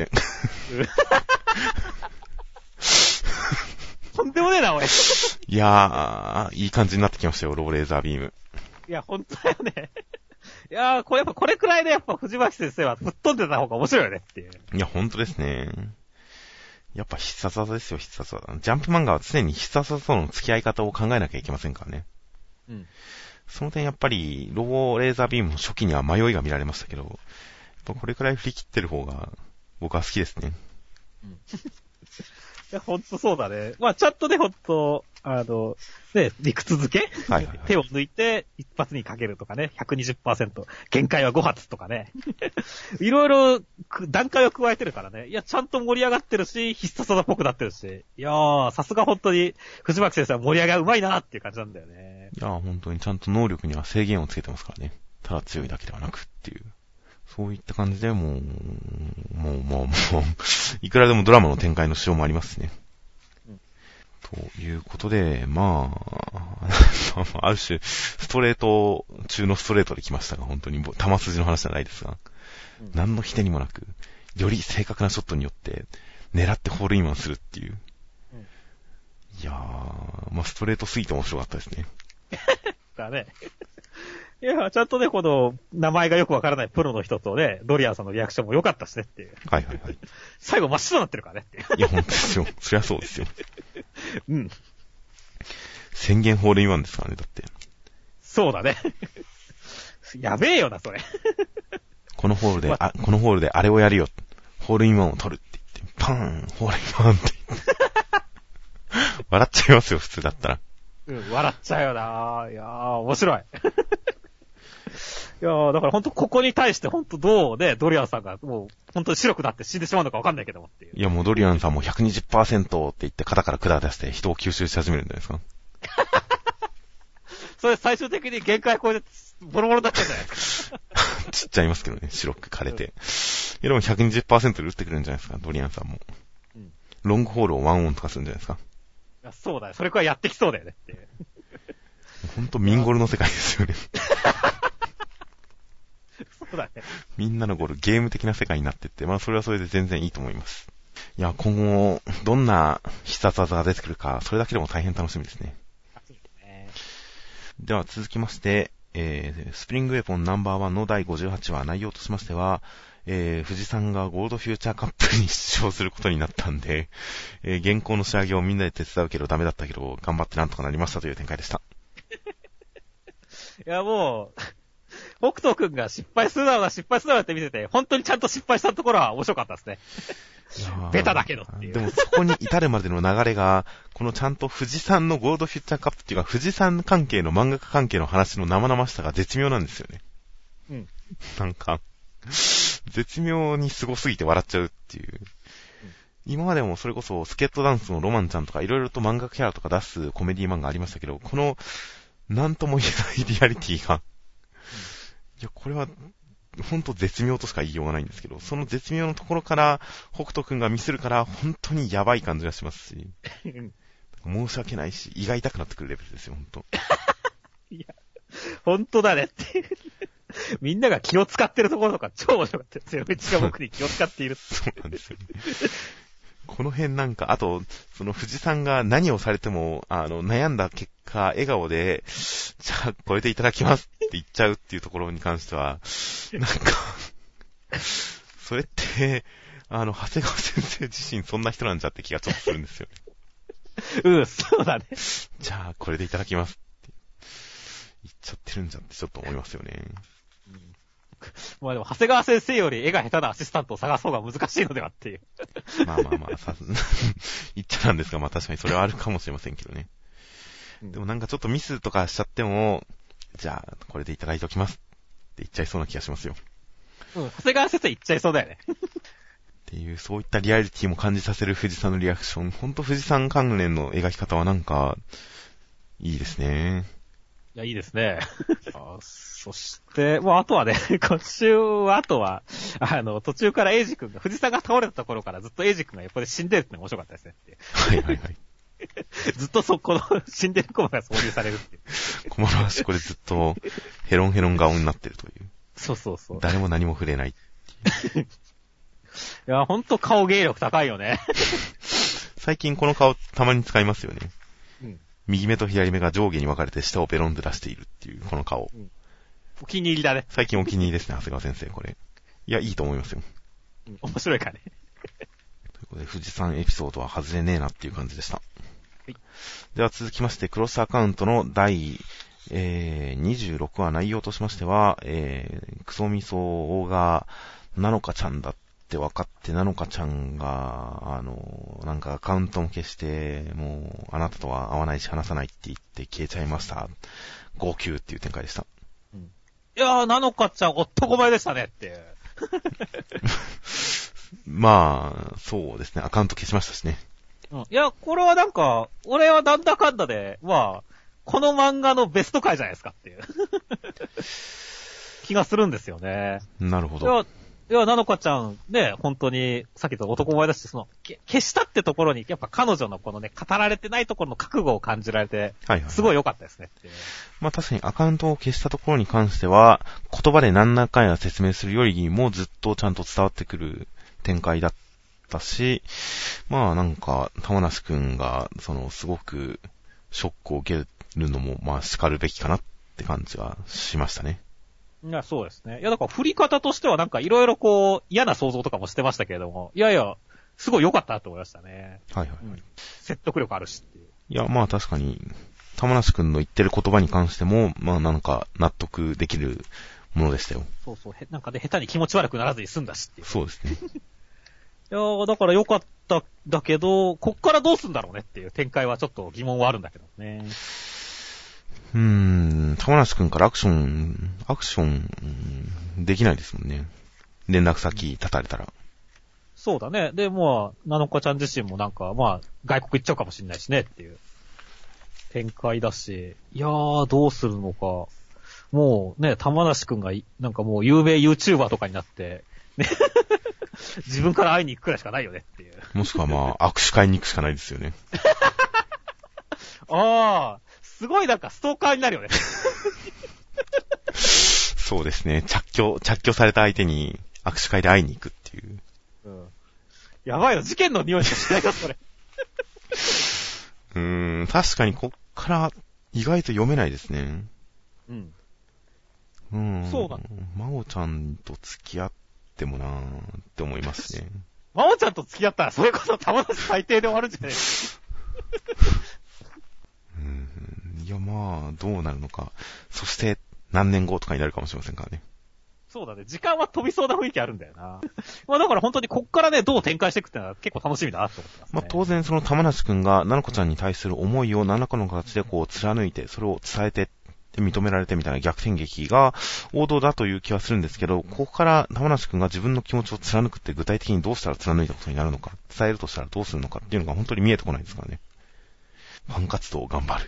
とんでもねえな、おい。 いやー、いい感じになってきましたよ、ロボレーザービーム。 いや、ほんとだよね。いやー、これやっぱこれくらいでやっぱ藤巻先生はぶっ飛んでた方が面白いよねっていう。 いや、ほんとですね。やっぱ必殺技ですよ、必殺技。ジャンプ漫画は常に必殺技との付き合い方を考えなきゃいけませんからね。 うん。 その点やっぱり、ロボレーザービームの初期には迷いが見られましたけど、やっぱこれくらい振り切ってる方が僕は好きですね。 うん。いや、ほんとそうだね。まあ、ちゃんとね、ほんと、ね、理屈付け、 はいはいはい、 手を抜いて一発にかけるとかね、120%、限界は5発とかね。いろいろ段階を加えてるからね。いや、ちゃんと盛り上がってるし、必殺技っぽくなってるし。いやー、さすが本当に、藤巻先生は盛り上がうまいなっていう感じなんだよね。 いやー、本当にちゃんと能力には制限をつけてますからね。ただ強いだけではなくっていう。そういった感じでもう、いくらでもドラマの展開の仕様もありますしね。ということで、まあ、ある種、ストレート中のストレートで来ましたが、本当に玉筋の話じゃないですが、何の否定にもなく、より正確なショットによって、狙ってホールインワンするっていう。いやー、まあ、ストレートすぎて面白かったですね。 だね。いや、ちゃんとね、この、名前がよくわからないプロの人とね、ドリアンさんのリアクションも良かったしねっていう。 はいはいはい。 最後真っ白になってるからねっていう。 いや、ほんとですよ。そりゃそうですよ。 うん。 宣言ホールインワンですからね、だって。 そうだね。やべえよな、それ。 このホールであれをやるよ。ホールインワンを取るって言って、パーン、ホールインワンって言って。笑っちゃいますよ、普通だったら。 うん、笑っちゃうよな。いやー、面白い。いやー、だからほんとここに対してほんとどうね、ドリアンさんがもうほんと白くなって死んでしまうのかわかんないけどもっていう。 いやもうドリアンさんも 120% って言って肩から管出して人を吸収し始めるんじゃないですか。 それ最終的に限界超えてボロボロになっちゃうんじゃないですか。 ちっちゃいますけどね、白く枯れて。いやでも 120% で打ってくるんじゃないですか、ドリアンさんも。うん、ロングホールをワンオンとかするんじゃないですか。 いやそうだよ。それくらいやってきそうだよねっていう。 ほんとミンゴルの世界ですよね。 そうだね。 みんなのゴールゲーム的な世界になってって、まあそれはそれで全然いいと思います。いや、今後、どんな必殺技が出てくるか、それだけでも大変楽しみですね。では続きまして、スプリングウェポンナンバー1の第58話内容としましては、藤さんがゴールドフューチャーカップに出場することになったんで、現行の仕上げをみんなで手伝うけどダメだったけど、頑張ってなんとかなりましたという展開でした。 いやもう、北斗くんが失敗するだろうって見てて、本当にちゃんと失敗したところは面白かったですね。ベタだけどっていう。 でもそこに至るまでの流れが、このちゃんと富士山のゴールドフューチャーカップっていうか、富士山関係の漫画家関係の話の生々しさが絶妙なんですよね。うん。なんか、絶妙に凄すぎて笑っちゃうっていう。今までもそれこそスケットダンスのロマンちゃんとかいろいろと漫画キャラとか出すコメディ漫画ありましたけど、この、なんとも言えないリアリティが、いや、これは、ほんと絶妙としか言いようがないんですけど、その絶妙のところから、北斗くんがミスるから、本当にやばい感じがしますし。 申し訳ないし、胃が痛くなってくるレベルですよ、ほんと。 いや、ほんとだねっていう。みんなが気を使ってるところとか超面白かったですよ。01が僕に気を使っている。 そうなんですよね。この辺なんか、あと、その藤さんが何をされても、悩んだ結果、笑顔で、じゃあ、これでいただきますって言っちゃうっていうところに関しては、なんか、それって、長谷川先生自身そんな人なんじゃって気がちょっとするんですよね。 うん、そうだね。 じゃあ、これでいただきますって言っちゃってるんじゃってちょっと思いますよね。 まあでも、長谷川先生より絵が下手なアシスタントを探そうが難しいのではっていう。 まあ、言っちゃなんですが、まあ確かにそれはあるかもしれませんけどね。でもなんかちょっとミスとかしちゃっても、じゃあ、これでいただいておきますって言っちゃいそうな気がしますよ。 うん、長谷川先生言っちゃいそうだよね。 っていう、そういったリアリティも感じさせる藤さんのリアクション。ほんと藤さん関連の描き方はなんか、いいですね。 いや、いいですね。そして、もうあとはね、今週は、あとは、途中からエイジ君が、藤さんが倒れたところからずっとエイジ君が横で死んでるってのが面白かったですねって。 はいはいはい。 ずっとこの死んでるコマが挿入されるっていう。 コマの端これずっとヘロンヘロン顔になってるという。 そうそうそう。 誰も何も触れないっていう。 いや、ほんと顔芸力高いよね。 最近この顔たまに使いますよね。 うん。 右目と左目が上下に分かれて下をペロンで出しているっていう、この顔。 うん、お気に入りだね。 最近お気に入りですね、長谷川先生、これ。いや、いいと思いますよ。 うん、面白いかね。 ということで、富士山エピソードは外れねえなっていう感じでした。はい。では続きまして、クロスアカウントの第、26話内容としましては、クソミソが、なのかちゃんだって分かって、なのかちゃんが、なんかアカウントも消して、もう、あなたとは会わないし話さないって言って消えちゃいました。号泣っていう展開でした。 うん、いやー、なのかちゃん、男前でしたねって。 まあ、そうですね。アカウント消しましたしね。 うん、いや、これはなんか、俺はなんだかんだで、まあ、この漫画のベスト回じゃないですかっていう気がするんですよね。 なるほど。 いや、なのかちゃん、ね、本当に、さっき言った男前だし、消したってところに、やっぱ彼女のこのね、語られてないところの覚悟を感じられて、はいはい、すごい良かったですねっていう。 まあ確かにアカウントを消したところに関しては、言葉で何らかや説明するよりもずっとちゃんと伝わってくる展開だったし、まあなんか、玉梨くんが、すごく、ショックを受けるのも、まあ叱るべきかなって感じはしましたね。 いや、そうですね。いや、だから振り方としてはなんかいろいろこう、嫌な想像とかもしてましたけれども、いやいや、すごい良かったなと思いましたね。 はいはいはい。うん、 説得力あるしっていう。 いや、まあ確かに、玉梨くんの言ってる言葉に関しても、まあなんか納得できるものでしたよ。 そうそう。なんかね、下手に気持ち悪くならずに済んだしっていう。 そうですね。 いやー、だから良かっただけど、こっからどうすんだろうねっていう展開はちょっと疑問はあるんだけどね。 玉梨くんからアクション、できないですもんね。連絡先立たれたら。 そうだね。で、まあ、なのかちゃん自身もなんか、まあ、外国行っちゃうかもしれないしねっていう展開だし、いやー、どうするのか。もうね、玉梨くんが、なんかもう有名 YouTuber とかになって、ね、自分から会いに行くくらいしかないよねっていう。 もしくはまあ、握手会に行くしかないですよね。 ああ。すごいなんかストーカーになるよね。 そうですね。着去された相手に握手会で会いに行くっていう。 うん。やばいよ、事件の匂いしかしないか、それ。 確かにこっから意外と読めないですね。 うん。そうだ。 まおちゃんと付き合ってもなーって思いますね。 まおちゃんと付き合ったらそれこそ玉梨最低で終わるんじゃないいや、まあ、どうなるのか。そして、何年後とかになるかもしれませんからね。 そうだね。時間は飛びそうな雰囲気あるんだよな。まあだから本当にこっからね、どう展開していくってのは結構楽しみだなと思ってますね。 まあ当然その玉梨くんが、ななこちゃんに対する思いを何らかの形でこう貫いて、それを伝えて、認められてみたいな逆転劇が王道だという気はするんですけど、ここから玉梨くんが自分の気持ちを貫くって具体的にどうしたら貫いたことになるのか、伝えるとしたらどうするのかっていうのが本当に見えてこないですからね。ファン活動を頑張る。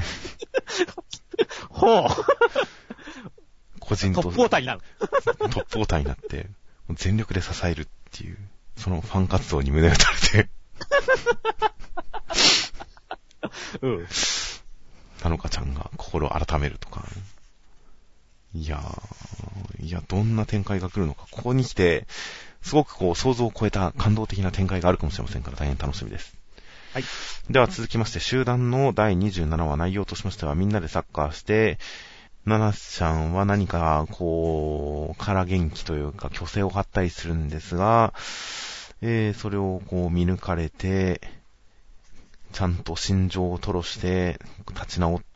ほう。 個人とトップオーターになる。 トップオーターになって、全力で支えるっていう、そのファン活動に胸を打たれて。 うん。 なのかちゃんが心を改めるとか。いや、どんな展開が来るのか。ここに来て、すごくこう想像を超えた感動的な展開があるかもしれませんから大変楽しみです。 はい。 では続きまして、集団の第27話内容としましては、みんなでサッカーして、ナナちゃんは何か、こう、空元気というか、虚勢を張ったりするんですが、それをこう見抜かれて、ちゃんと心情を吐露して、立ち直って、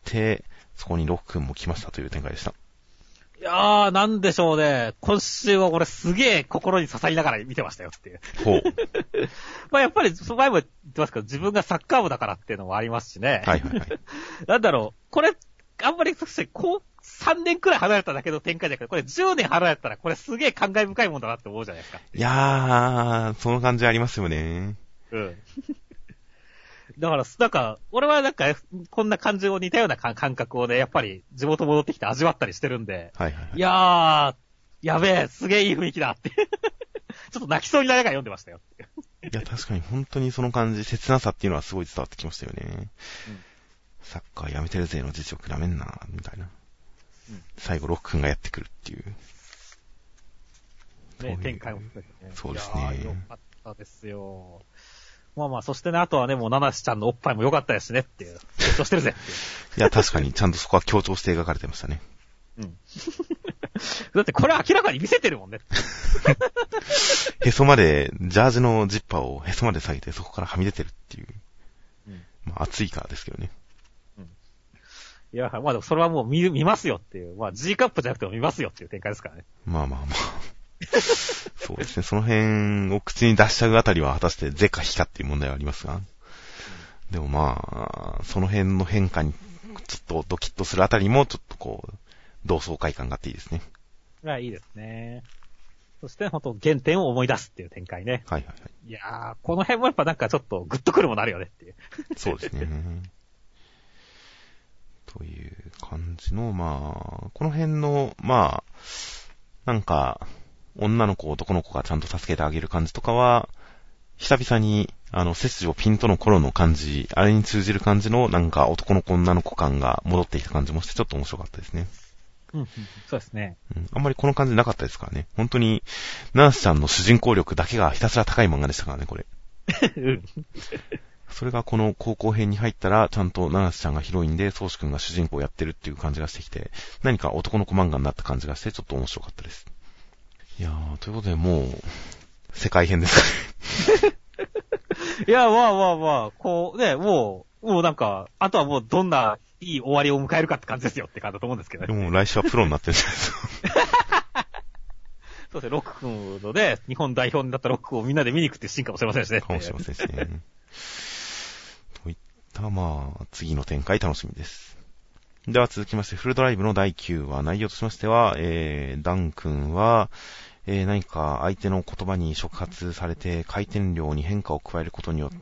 そこにロックンも来ましたという展開でした。 いやー、なんでしょうね。今週は俺すげえ心に刺さりながら見てましたよっていう。 ほう。 まあやっぱり、前も言ってますけど、自分がサッカー部だからっていうのもありますしね。 はいはいはい。 なんだろう、これ、あんまり、3年くらい離れただけの展開だけど、これ10年離れたら、これすげえ感慨深いもんだなって思うじゃないですか。 いやー、その感じありますよね。 うん。だから、俺はこんな感じを似たような感覚をね、やっぱり地元戻ってきて味わったりしてるんで。 はいはいはい。 いやー、やべえ、すげえいい雰囲気だって。ちょっと泣きそうになりながら読んでましたよ。 いや、確かに本当にその感じ、切なさっていうのはすごい伝わってきましたよね。うん、サッカーやめてるぜの実力なめんな、みたいな。うん、最後、ロックンがやってくるっていう。 ね、展開も、ね。 そうですね。 よかったですよ。まあ、そしてね、あとはね、もう、ナナシちゃんのおっぱいも良かったですねっていう。強調してるぜっていう。 いや、確かに、ちゃんとそこは強調して描かれてましたね。 うん。だってこれ明らかに見せてるもんね。 へそまで、ジャージのジッパーをへそまで下げて、そこからはみ出てるっていう。うん、まあ、暑いからですけどね。 うん。いや、まあでもそれはもう見ますよっていう。まあ G カップじゃなくても見ますよっていう展開ですからね。 まあ。そうですね。その辺を口に出しちゃうあたりは果たして是か非かっていう問題はありますが。でもまあ、その辺の変化にちょっとドキッとするあたりもちょっとこう、同窓会感があっていいですね。 いいですね。そして本当原点を思い出すっていう展開ね。 はいはいはい。 いやー、この辺もやっぱなんかちょっとグッとくるものあるよねっていう。 そうですね。という感じの、まあ、この辺の、まあ、なんか、女の子、男の子がちゃんと助けてあげる感じとかは、久々に、切除ピンとの頃の感じ、あれに通じる感じの、なんか男の子女の子感が戻ってきた感じもして、ちょっと面白かったですね。 そうですね。 あんまりこの感じなかったですからね。本当に、ナースちゃんの主人公力だけがひたすら高い漫画でしたからね、これ。それがこの高校編に入ったら、ちゃんとナースちゃんがヒロインで、宗志くんが主人公をやってるっていう感じがしてきて、何か男の子漫画になった感じがして、ちょっと面白かったです。いやー、ということでもう、世界編ですかね。 いや、まあ、こうね、もうなんか、あとはもうどんないい終わりを迎えるかって感じですよって感じだと思うんですけどね。 でも来週はプロになってるじゃないですか。 そうですね、ロック君のね、日本代表になったロックをみんなで見に行くっていうシーンかもしれませんしね。 かもしれませんしね。といった、まあ、次の展開楽しみです。では続きまして、フルドライブの第9話、内容としましては、ダン君は、何か相手の言葉に触発されて回転量に変化を加えることによって、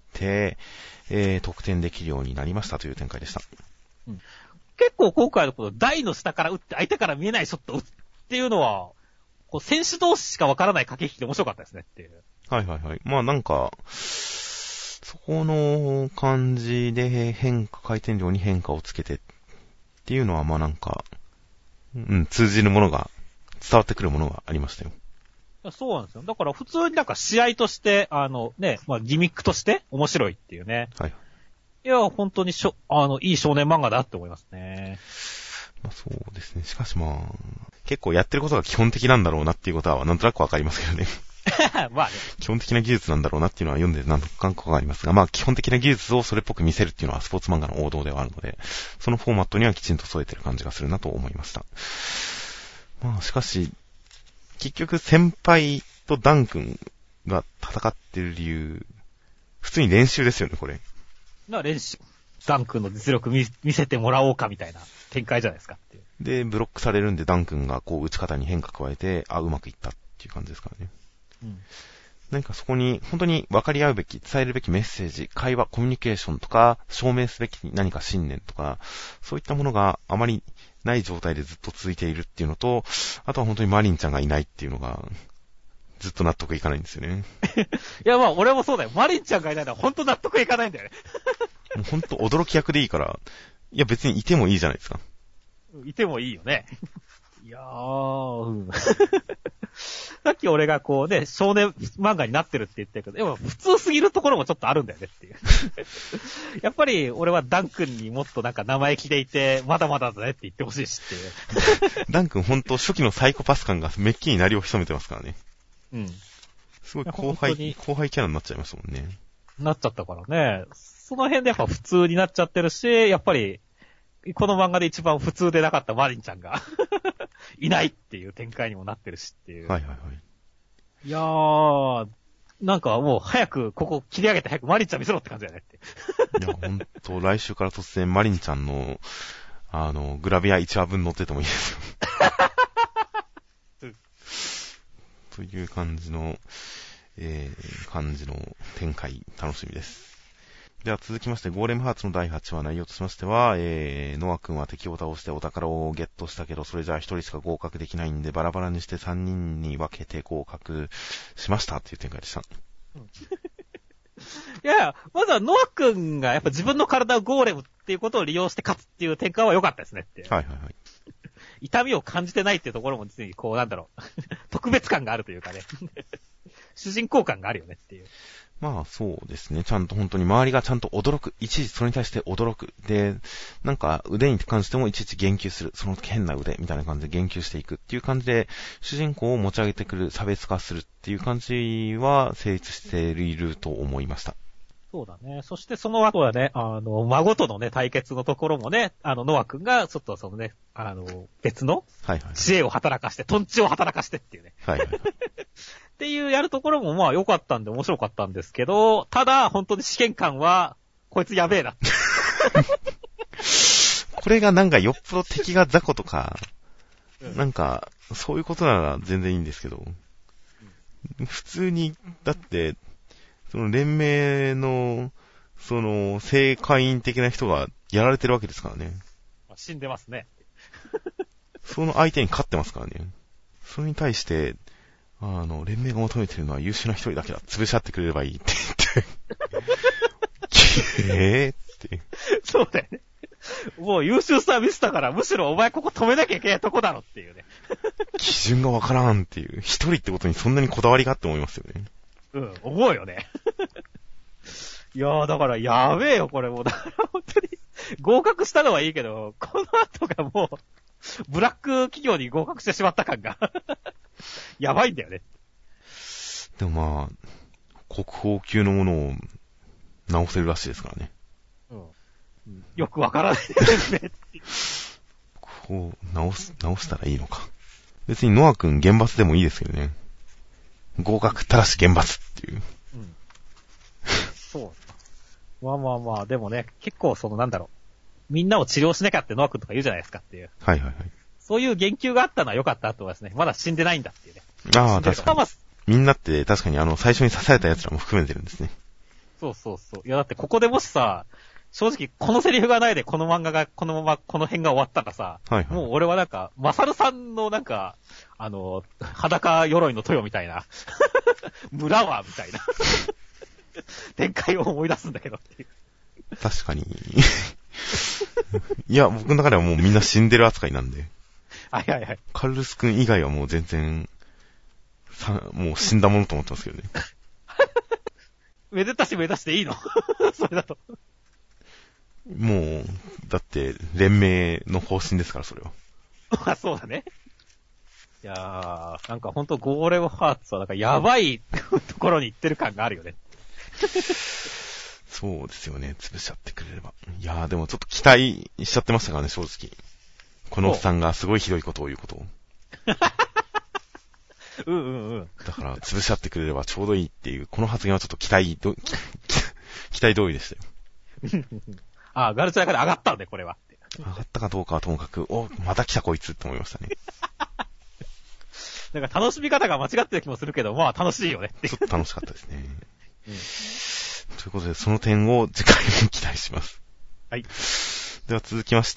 得点できるようになりましたという展開でした。 うん、結構今回のこの台の下から打って相手から見えないショットを打つっていうのは、こう選手同士しかわからない駆け引きで面白かったですねっていう。 はいはいはい。まあなんか、そこの感じで回転量に変化をつけてっていうのはまあなんか、通じるものが、伝わってくるものがありましたよ。 そうなんですよ。だから普通になんか試合として、まあギミックとして面白いっていうね。はい。いや、本当にいい少年漫画だって思いますね。 まあそうですね。しかしまあ、結構やってることが基本的なんだろうなっていうことはなんとなくわかりますけどね。 まあね。 基本的な技術なんだろうなっていうのは読んでなんとなくわかりますが、まあ基本的な技術をそれっぽく見せるっていうのはスポーツ漫画の王道ではあるので、そのフォーマットにはきちんと添えてる感じがするなと思いました。まあしかし、結局先輩とダン君が戦ってる理由、普通に練習ですよね、これ。 練習。ダン君の実力見せてもらおうかみたいな展開じゃないですかっていう。 で、ブロックされるんでダン君がこう打ち方に変化加えて、うまくいったっていう感じですからね。うん。何かそこに本当に分かり合うべき、伝えるべきメッセージ、会話、コミュニケーションとか、証明すべき何か信念とか、そういったものがあまりない状態でずっと続いているっていうのと、あとは本当にマリンちゃんがいないっていうのが、ずっと納得いかないんですよね。 いやまあ俺もそうだよ。マリンちゃんがいないのは本当納得いかないんだよね。 もうほんと驚き役でいいから、いや別にいてもいいじゃないですか。 いてもいいよね。いやー、さっき俺がこうね、少年漫画になってるって言ってるけど、でも普通すぎるところもちょっとあるんだよねっていう。やっぱり俺はダン君にもっとなんか生意気でいて、まだまだだねって言ってほしいしっていう。 ダン君ほんと初期のサイコパス感がめっきり鳴りを潜めてますからね。 うん。 すごい後輩キャラになっちゃいましたもんね。 なっちゃったからね。その辺でやっぱ普通になっちゃってるし、やっぱり、この漫画で一番普通でなかったマリンちゃんがいないっていう展開にもなってるしっていう。 はいはいはい。 いやー、なんかもう早くここ切り上げて早くマリンちゃん見せろって感じだよねって。 いや、ほんと、来週から突然マリンちゃんの、グラビア1話分載っててもいいですよ。という感じの展開、楽しみです。では続きまして、ゴーレムハーツの第8話内容としましては、ノア君は敵を倒してお宝をゲットしたけど、それじゃあ1人しか合格できないんで、バラバラにして3人に分けて合格しましたっていう展開でした。 いや、まずはノア君がやっぱ自分の体をゴーレムっていうことを利用して勝つっていう展開は良かったですねって。 はいはいはい。 痛みを感じてないっていうところも実にこうなんだろう特別感があるというかね主人公感があるよねっていう。 まあそうですね。ちゃんと本当に周りがちゃんと驚く。いちいちそれに対して驚く。で、なんか腕に関してもいちいち言及する。その変な腕みたいな感じで言及していくっていう感じで、主人公を持ち上げてくる、差別化するっていう感じは成立していると思いました。 そうだね。そしてその後はね、孫とのね、対決のところもね、ノア君がちょっとそのね、別の知恵を働かして、トンチを働かしてっていうね。 はいはいはい。 っていうやるところもまあ良かったんで面白かったんですけど、ただ本当に試験官は、こいつやべえなって。 これがなんかよっぽど敵が雑魚とか、なんか、そういうことなら全然いいんですけど、普通に、だって、その連盟の、その、正会員的な人がやられてるわけですからね。 死んでますね。 その相手に勝ってますからね。それに対して、連盟が求めてるのは優秀な一人だけだ。潰し合ってくれればいいって言って。って。 そうだよね。もう優秀さ見せたから、むしろお前ここ止めなきゃいけないとこだろっていうね。 基準がわからんっていう。一人ってことにそんなにこだわりがあって思いますよね。 うん、思うよね。いやー、だからやべえよ、これもう。だから本当に、合格したのはいいけど、この後がもう、ブラック企業に合格してしまった感が。やばいんだよね。 でもまあ、国宝級のものを直せるらしいですからね。 うん。よくわからないですね。 こう、直したらいいのか。別にノア君厳罰でもいいですけどね。合格ただし厳罰っていう。 うん。そう。まあまあまあ、でもね、結構そのなんだろう。みんなを治療しなきゃってノア君とか言うじゃないですかっていう。 はいはいはい。 そういう言及があったのは良かったと思いますね。まだ死んでないんだっていうね。 ああ、確かに。みんなって確かに最初に刺された奴らも含めてるんですね。 そうそうそう。いやだってここでもしさ、正直このセリフがないでこの漫画がこのままこの辺が終わったらさ、はいはい、もう俺はなんか、マサルさんのなんか、裸鎧の豊みたいな、村はみたいな、展開を思い出すんだけどっていう。 確かに。いや、僕の中ではもうみんな死んでる扱いなんで。 はいはいはい。 カルルス君以外はもう全然、もう死んだものと思ってますけどね。 めでたしめでたしでいいのそれだと。 もう、だって、連盟の方針ですから、それは。 まあ、そうだね。いやー、なんかほんとゴーレムハーツはなんかやばいところに行ってる感があるよね。 そうですよね、潰しちゃってくれれば。いやー、でもちょっと期待しちゃってましたからね、正直。このおっさんがすごいひどいことを言うことを。 うんうんうん。 だから、潰しちゃってくれればちょうどいいっていう、この発言はちょっと期待通りでしたよ。 ああ、ガルチャーから上がったんで、これは。 上がったかどうかはともかく、また来たこいつって思いましたね。 なんか楽しみ方が間違ってる気もするけど、まあ楽しいよねって。 ちょっと楽しかったですね。ということで、その点を次回も期待します。 はい。 では続きまして、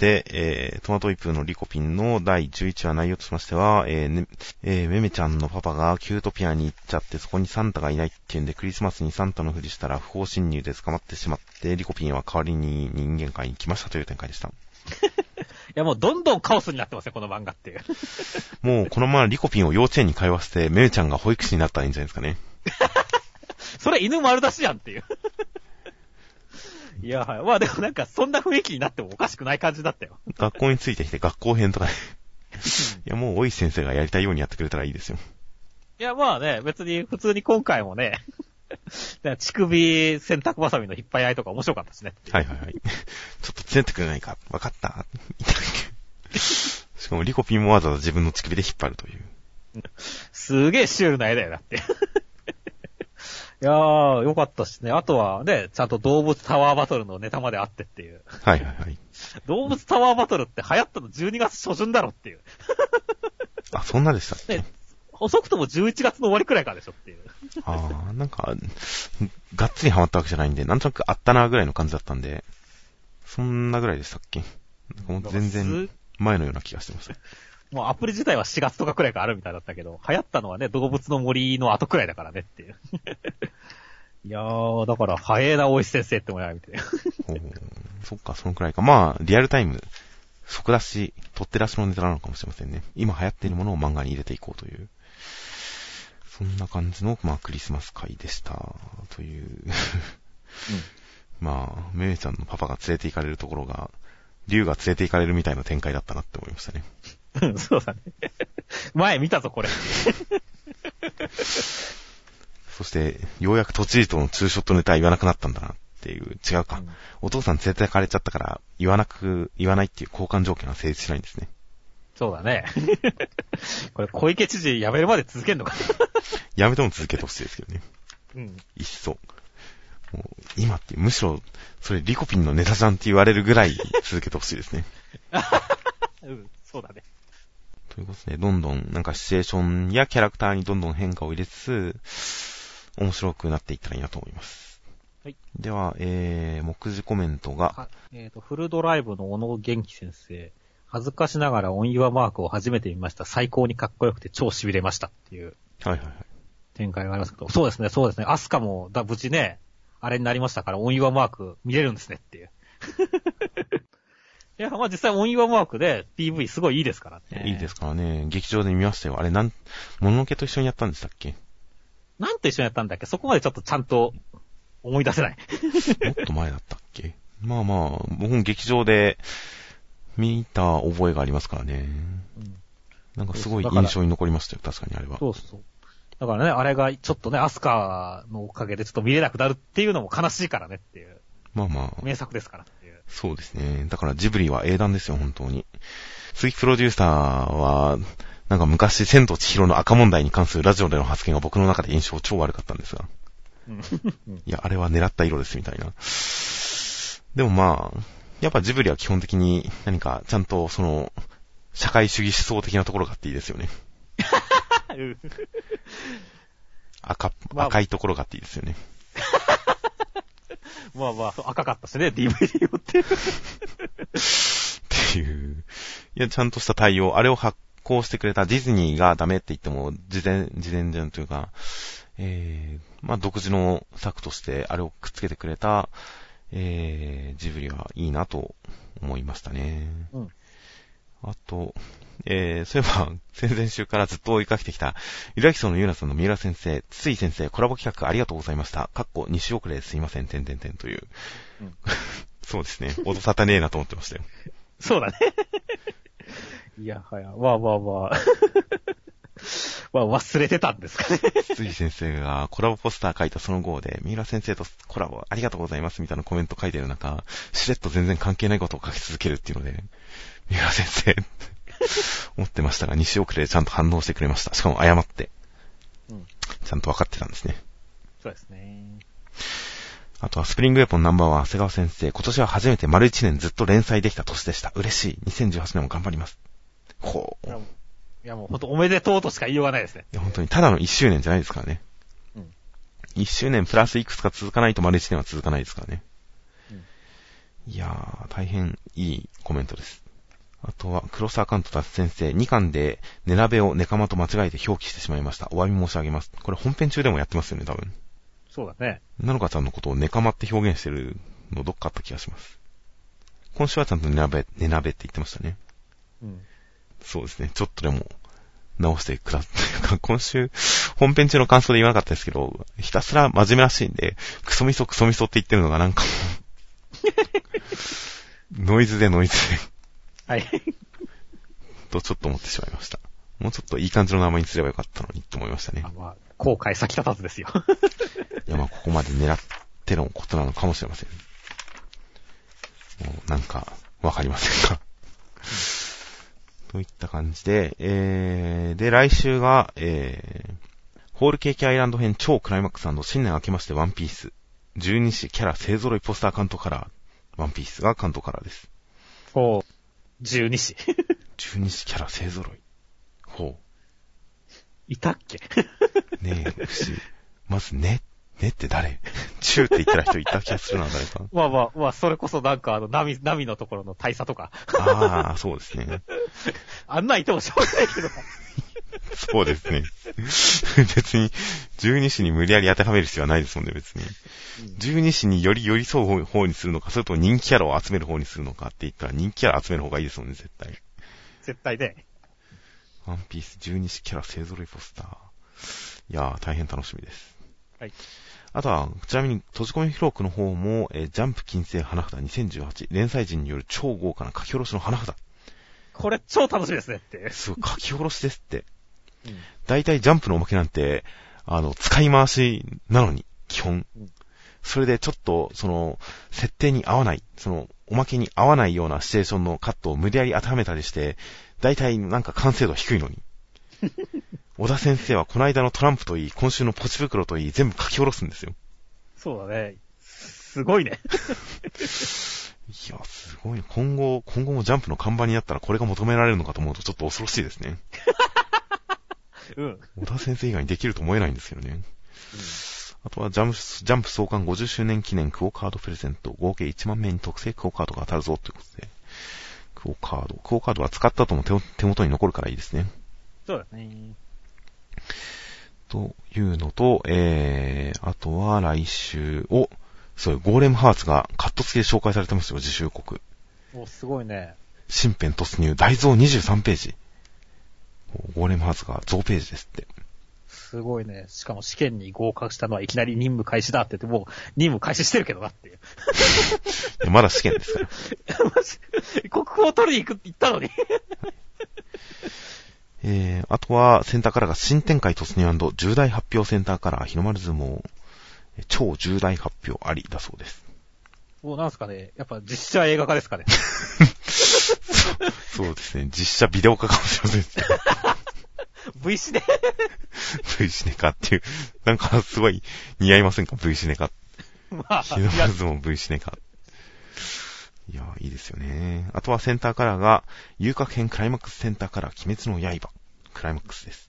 トマトイプーのリコピンの第11話内容としましては、めめちゃんのパパがキュートピアに行っちゃって、そこにサンタがいないっていうんで、クリスマスにサンタのふりしたら不法侵入で捕まってしまって、リコピンは代わりに人間界に来ましたという展開でした。いやもうどんどんカオスになってますよ、この漫画っていう。 もうこのままリコピンを幼稚園に通わせて、めめちゃんが保育士になったらいいんじゃないですかね。 それ犬丸出しやんっていう。いや、はい。まあでもなんかそんな雰囲気になってもおかしくない感じだったよ。 学校についてきて学校編とかね。いやもう大石先生がやりたいようにやってくれたらいいですよ。 いやまあね、別に普通に今回もね、乳首洗濯バサミの引っ張り合いとか面白かったしね。 はいはいはい。ちょっとつねってくれないか。わかったしかもリコピンもわざわざ自分の乳首で引っ張るという。 すげえシュールな絵だよ、だって。いやー、よかったしね。あとはね、ちゃんと動物タワーバトルのネタまであってっていう。 はいはいはい。 動物タワーバトルって流行ったの12月初旬だろっていう。 あ、そんなでしたっけ？ ね、遅くとも11月の終わりくらいからでしょっていう。 あー、なんか、がっつりハマったわけじゃないんで、なんとなくあったなぐらいの感じだったんで、そんなぐらいでしたっけ？もう全然前のような気がしてます。 もうアプリ自体は4月とかくらいからあるみたいだったけど、流行ったのはね、動物の森の後くらいだからねっていう。いやー、だから早えな大石先生ってもやみたいな。 そっか、そのくらいか。まあ、リアルタイム、即出し、取って出しのネタなのかもしれませんね。今流行っているものを漫画に入れていこうという。そんな感じの、まあ、クリスマス会でした。という。まあ、めめちゃんのパパが連れて行かれるところが、竜が連れて行かれるみたいな展開だったなって思いましたね。 そうだね。前見たぞ、これ。 そして、ようやく都知事とのツーショットネタ言わなくなったんだなっていう、違うか。お父さん連れて行かれちゃったから、言わないっていう交換条件は成立しないんですね。 そうだね。これ、小池知事辞めるまで続けんのか。 辞めても続けてほしいですけどね。 うん。 いっそ。もう今って、むしろ、それリコピンのネタじゃんって言われるぐらい続けてほしいですね。 うん、そうだね。 ということで、どんどん、なんかシチュエーションやキャラクターにどんどん変化を入れつつ、面白くなっていったらいいなと思います。 はい。 では、目次コメントが、 フルドライブの小野元気先生、恥ずかしながらオンユアマークを初めて見ました。最高にかっこよくて超痺れましたっていう。 はいはいはい。展開がありますけど、そうですね。アスカも無事ね、あれになりましたから、オンユアマーク見れるんですねっていう。いや、まあ実際オンユアマークで PV すごいいいですからね。 いいですからね。劇場で見ましたよ。あれもののけと一緒にやったんでしたっけ？ なんと一緒にやったんだっけ？そこまでちょっとちゃんと思い出せない。 もっと前だったっけ？まあまあ、僕も劇場で見た覚えがありますからね。うん、なんかすごい印象に残りましたよ。確かにあれは。 そうそう。だからね、あれがちょっとね、アスカのおかげでちょっと見れなくなるっていうのも悲しいからねっていう。 まあまあ。 名作ですからっていう。 そうですね。だからジブリは英断ですよ、本当に。鈴木プロデューサーは、なんか昔、千と千尋の赤問題に関するラジオでの発言が僕の中で印象超悪かったんですが。いや、あれは狙った色ですみたいな。でもまあ、やっぱジブリは基本的に何かちゃんとその、社会主義思想的なところがあっていいですよね。赤いところがあっていいですよね。 まあまあ、赤かったしね、DVD をって。 っていう。いや、ちゃんとした対応。あれを発行してくれたディズニーがダメって言っても、事前じゃんというか、まあ独自の策としてあれをくっつけてくれた、ジブリはいいなと思いましたね。うん。あと、そういえば、先々週からずっと追いかけてきた、ゆらきそうのゆうなさんの三浦先生、つい先生、コラボ企画ありがとうございました。2週遅れですいません、という。うん、そうですね。脅さたねえなと思ってましたよ。 そうだね。いや、はや、まあ。まあ、忘れてたんですかね。 つい先生がコラボポスター書いたその号で、三浦先生とコラボありがとうございますみたいなコメント書いてる中、しれっと全然関係ないことを書き続けるっていうので、三浦先生、思ってましたが、2週遅れでちゃんと反応してくれました。しかも謝って。うん。ちゃんと分かってたんですね。 そうですね。 あとはスプリングウェポンナンバーワン、長谷川先生。今年は初めて丸1年ずっと連載できた年でした。嬉しい。2018年も頑張ります。ほう。 いやもうほんとおめでとうとしか言いようがないですね。 いや本当にただの1周年じゃないですからね。うん。1周年プラスいくつか続かないと丸1年は続かないですからね。うん。 いやー、大変いいコメントです。あとは、クロスアカウント達先生、2巻でネナベをネカマと間違えて表記してしまいました。お詫び申し上げます。これ本編中でもやってますよね、多分。 そうだね。 なのかちゃんのことをネカマって表現してるのどっかあった気がします。今週はちゃんとネナベって言ってましたね。 うん。 そうですね。ちょっとでも直してください。今週、本編中の感想で言わなかったですけど、ひたすら真面目らしいんで、クソミソって言ってるのがなんかノイズで。 はい。 とちょっと思ってしまいました。もうちょっといい感じの名前にすればよかったのにと思いましたね。 後悔先立たずですよ。 いや、ここまで狙ってのことなのかもしれません。もうなんか、わかりませんか。といった感じで、で、来週が、ホールケーキアイランド編超クライマックス&新年明けましてワンピース。12子キャラ勢揃いポスター関東カラー。ワンピースが関東カラーです。 ほう。12子。 12子キャラ勢揃い。ほう。 いたっけねえ、不思議。まずねって誰チューって言ってた人いた気がするな、誰か。 まあ、それこそなんかナミのところの大佐とか。 ああ、そうですね。 あんないてもしょうがないけど。 そうですね。別に、十二支に無理やり当てはめる必要はないですもんね、別に。十二支により寄り添う方にするのか、それとも人気キャラを集める方にするのかって言ったら、人気キャラ集める方がいいですもんね、絶対。 絶対で。 ワンピース十二支キャラ勢揃いポスター。いやー、大変楽しみです。 はい。 あとは、ちなみに、閉じ込め記録の方も、ジャンプ金星花札2018、連載陣による超豪華な書き下ろしの花札。 これ超楽しみですねって。 すごい、書き下ろしですって。大体ジャンプのおまけなんて、使い回しなのに、基本。それでちょっと、設定に合わない、おまけに合わないようなシチュエーションのカットを無理やり当てはめたりして、大体なんか完成度低いのに。小田先生はこの間のトランプといい、今週のポチ袋といい、全部書き下ろすんですよ。 そうだね。すごいね。 いや、すごいね。今後もジャンプの看板になったらこれが求められるのかと思うとちょっと恐ろしいですね。 うん。 小田先生以外にできると思えないんですけどね。あとはジャンプ創刊50周年記念クオカードプレゼント、合計1万名に特製クオカードが当たるぞということで。クオカードは使った後も手元に残るからいいですね。 そうだね。 というのと、あとは来週、そういうゴーレムハーツがカット付きで紹介されてますよ、自主予告。 すごいね。 新編突入、大増23ページ。ゴーレムハーツが増ページですって。 すごいね。しかも試験に合格したのはいきなり任務開始だって言って、もう任務開始してるけどなっていう。 いやまだ試験ですから。 国宝を取りに行ったのに。 あとは、センターカラーが新展開突入&重大発表センターカラー、日の丸相撲、超重大発表ありだそうです。 もうなんすかね、やっぱ実写映画化ですかね。 そうですね、実写ビデオ化かもしれません。 V シネ V シネ化っていう、なんかすごい似合いませんか V シネ化。まあ、日の丸相撲 V シネ化。いや、いいですよね。あとはセンターカラーが、遊郭編クライマックスセンターカラー、鬼滅の刃。クライマックスです。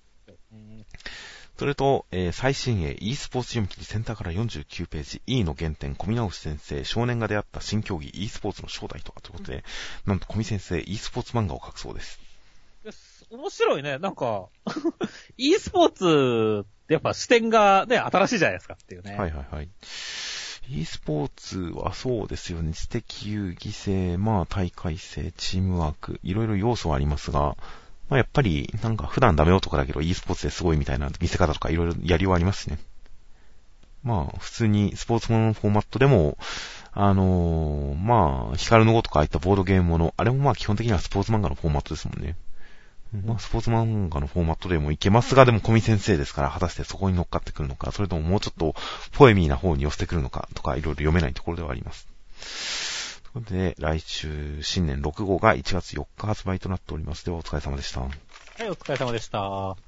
それと、最新鋭 e スポーツ読み切りセンターカラー49ページ、E の原点、小見直先生、少年が出会った新競技 e スポーツの正体とはということで、なんと小見先生 e スポーツ漫画を描くそうです。 面白いね。なんか、e スポーツってやっぱ視点がね、新しいじゃないですかっていうね。 はいはいはい。e スポーツはそうですよね。知的遊戯性、大会性、チームワーク、いろいろ要素はありますが、やっぱり、なんか普段ダメ男だけど e スポーツですごいみたいな見せ方とかいろいろやりようありますしね。普通にスポーツもののフォーマットでも、ヒカルの碁とかああいったボードゲームもの、あれも基本的にはスポーツ漫画のフォーマットですもんね。スポーツ漫画のフォーマットでもいけますが、でも小見先生ですから、果たしてそこに乗っかってくるのか、それとももうちょっとポエミーな方に寄せてくるのか、とかいろいろ読めないところではあります。ということで、来週、新年6号が1月4日発売となっております。では、お疲れ様でした。 はい、お疲れ様でした。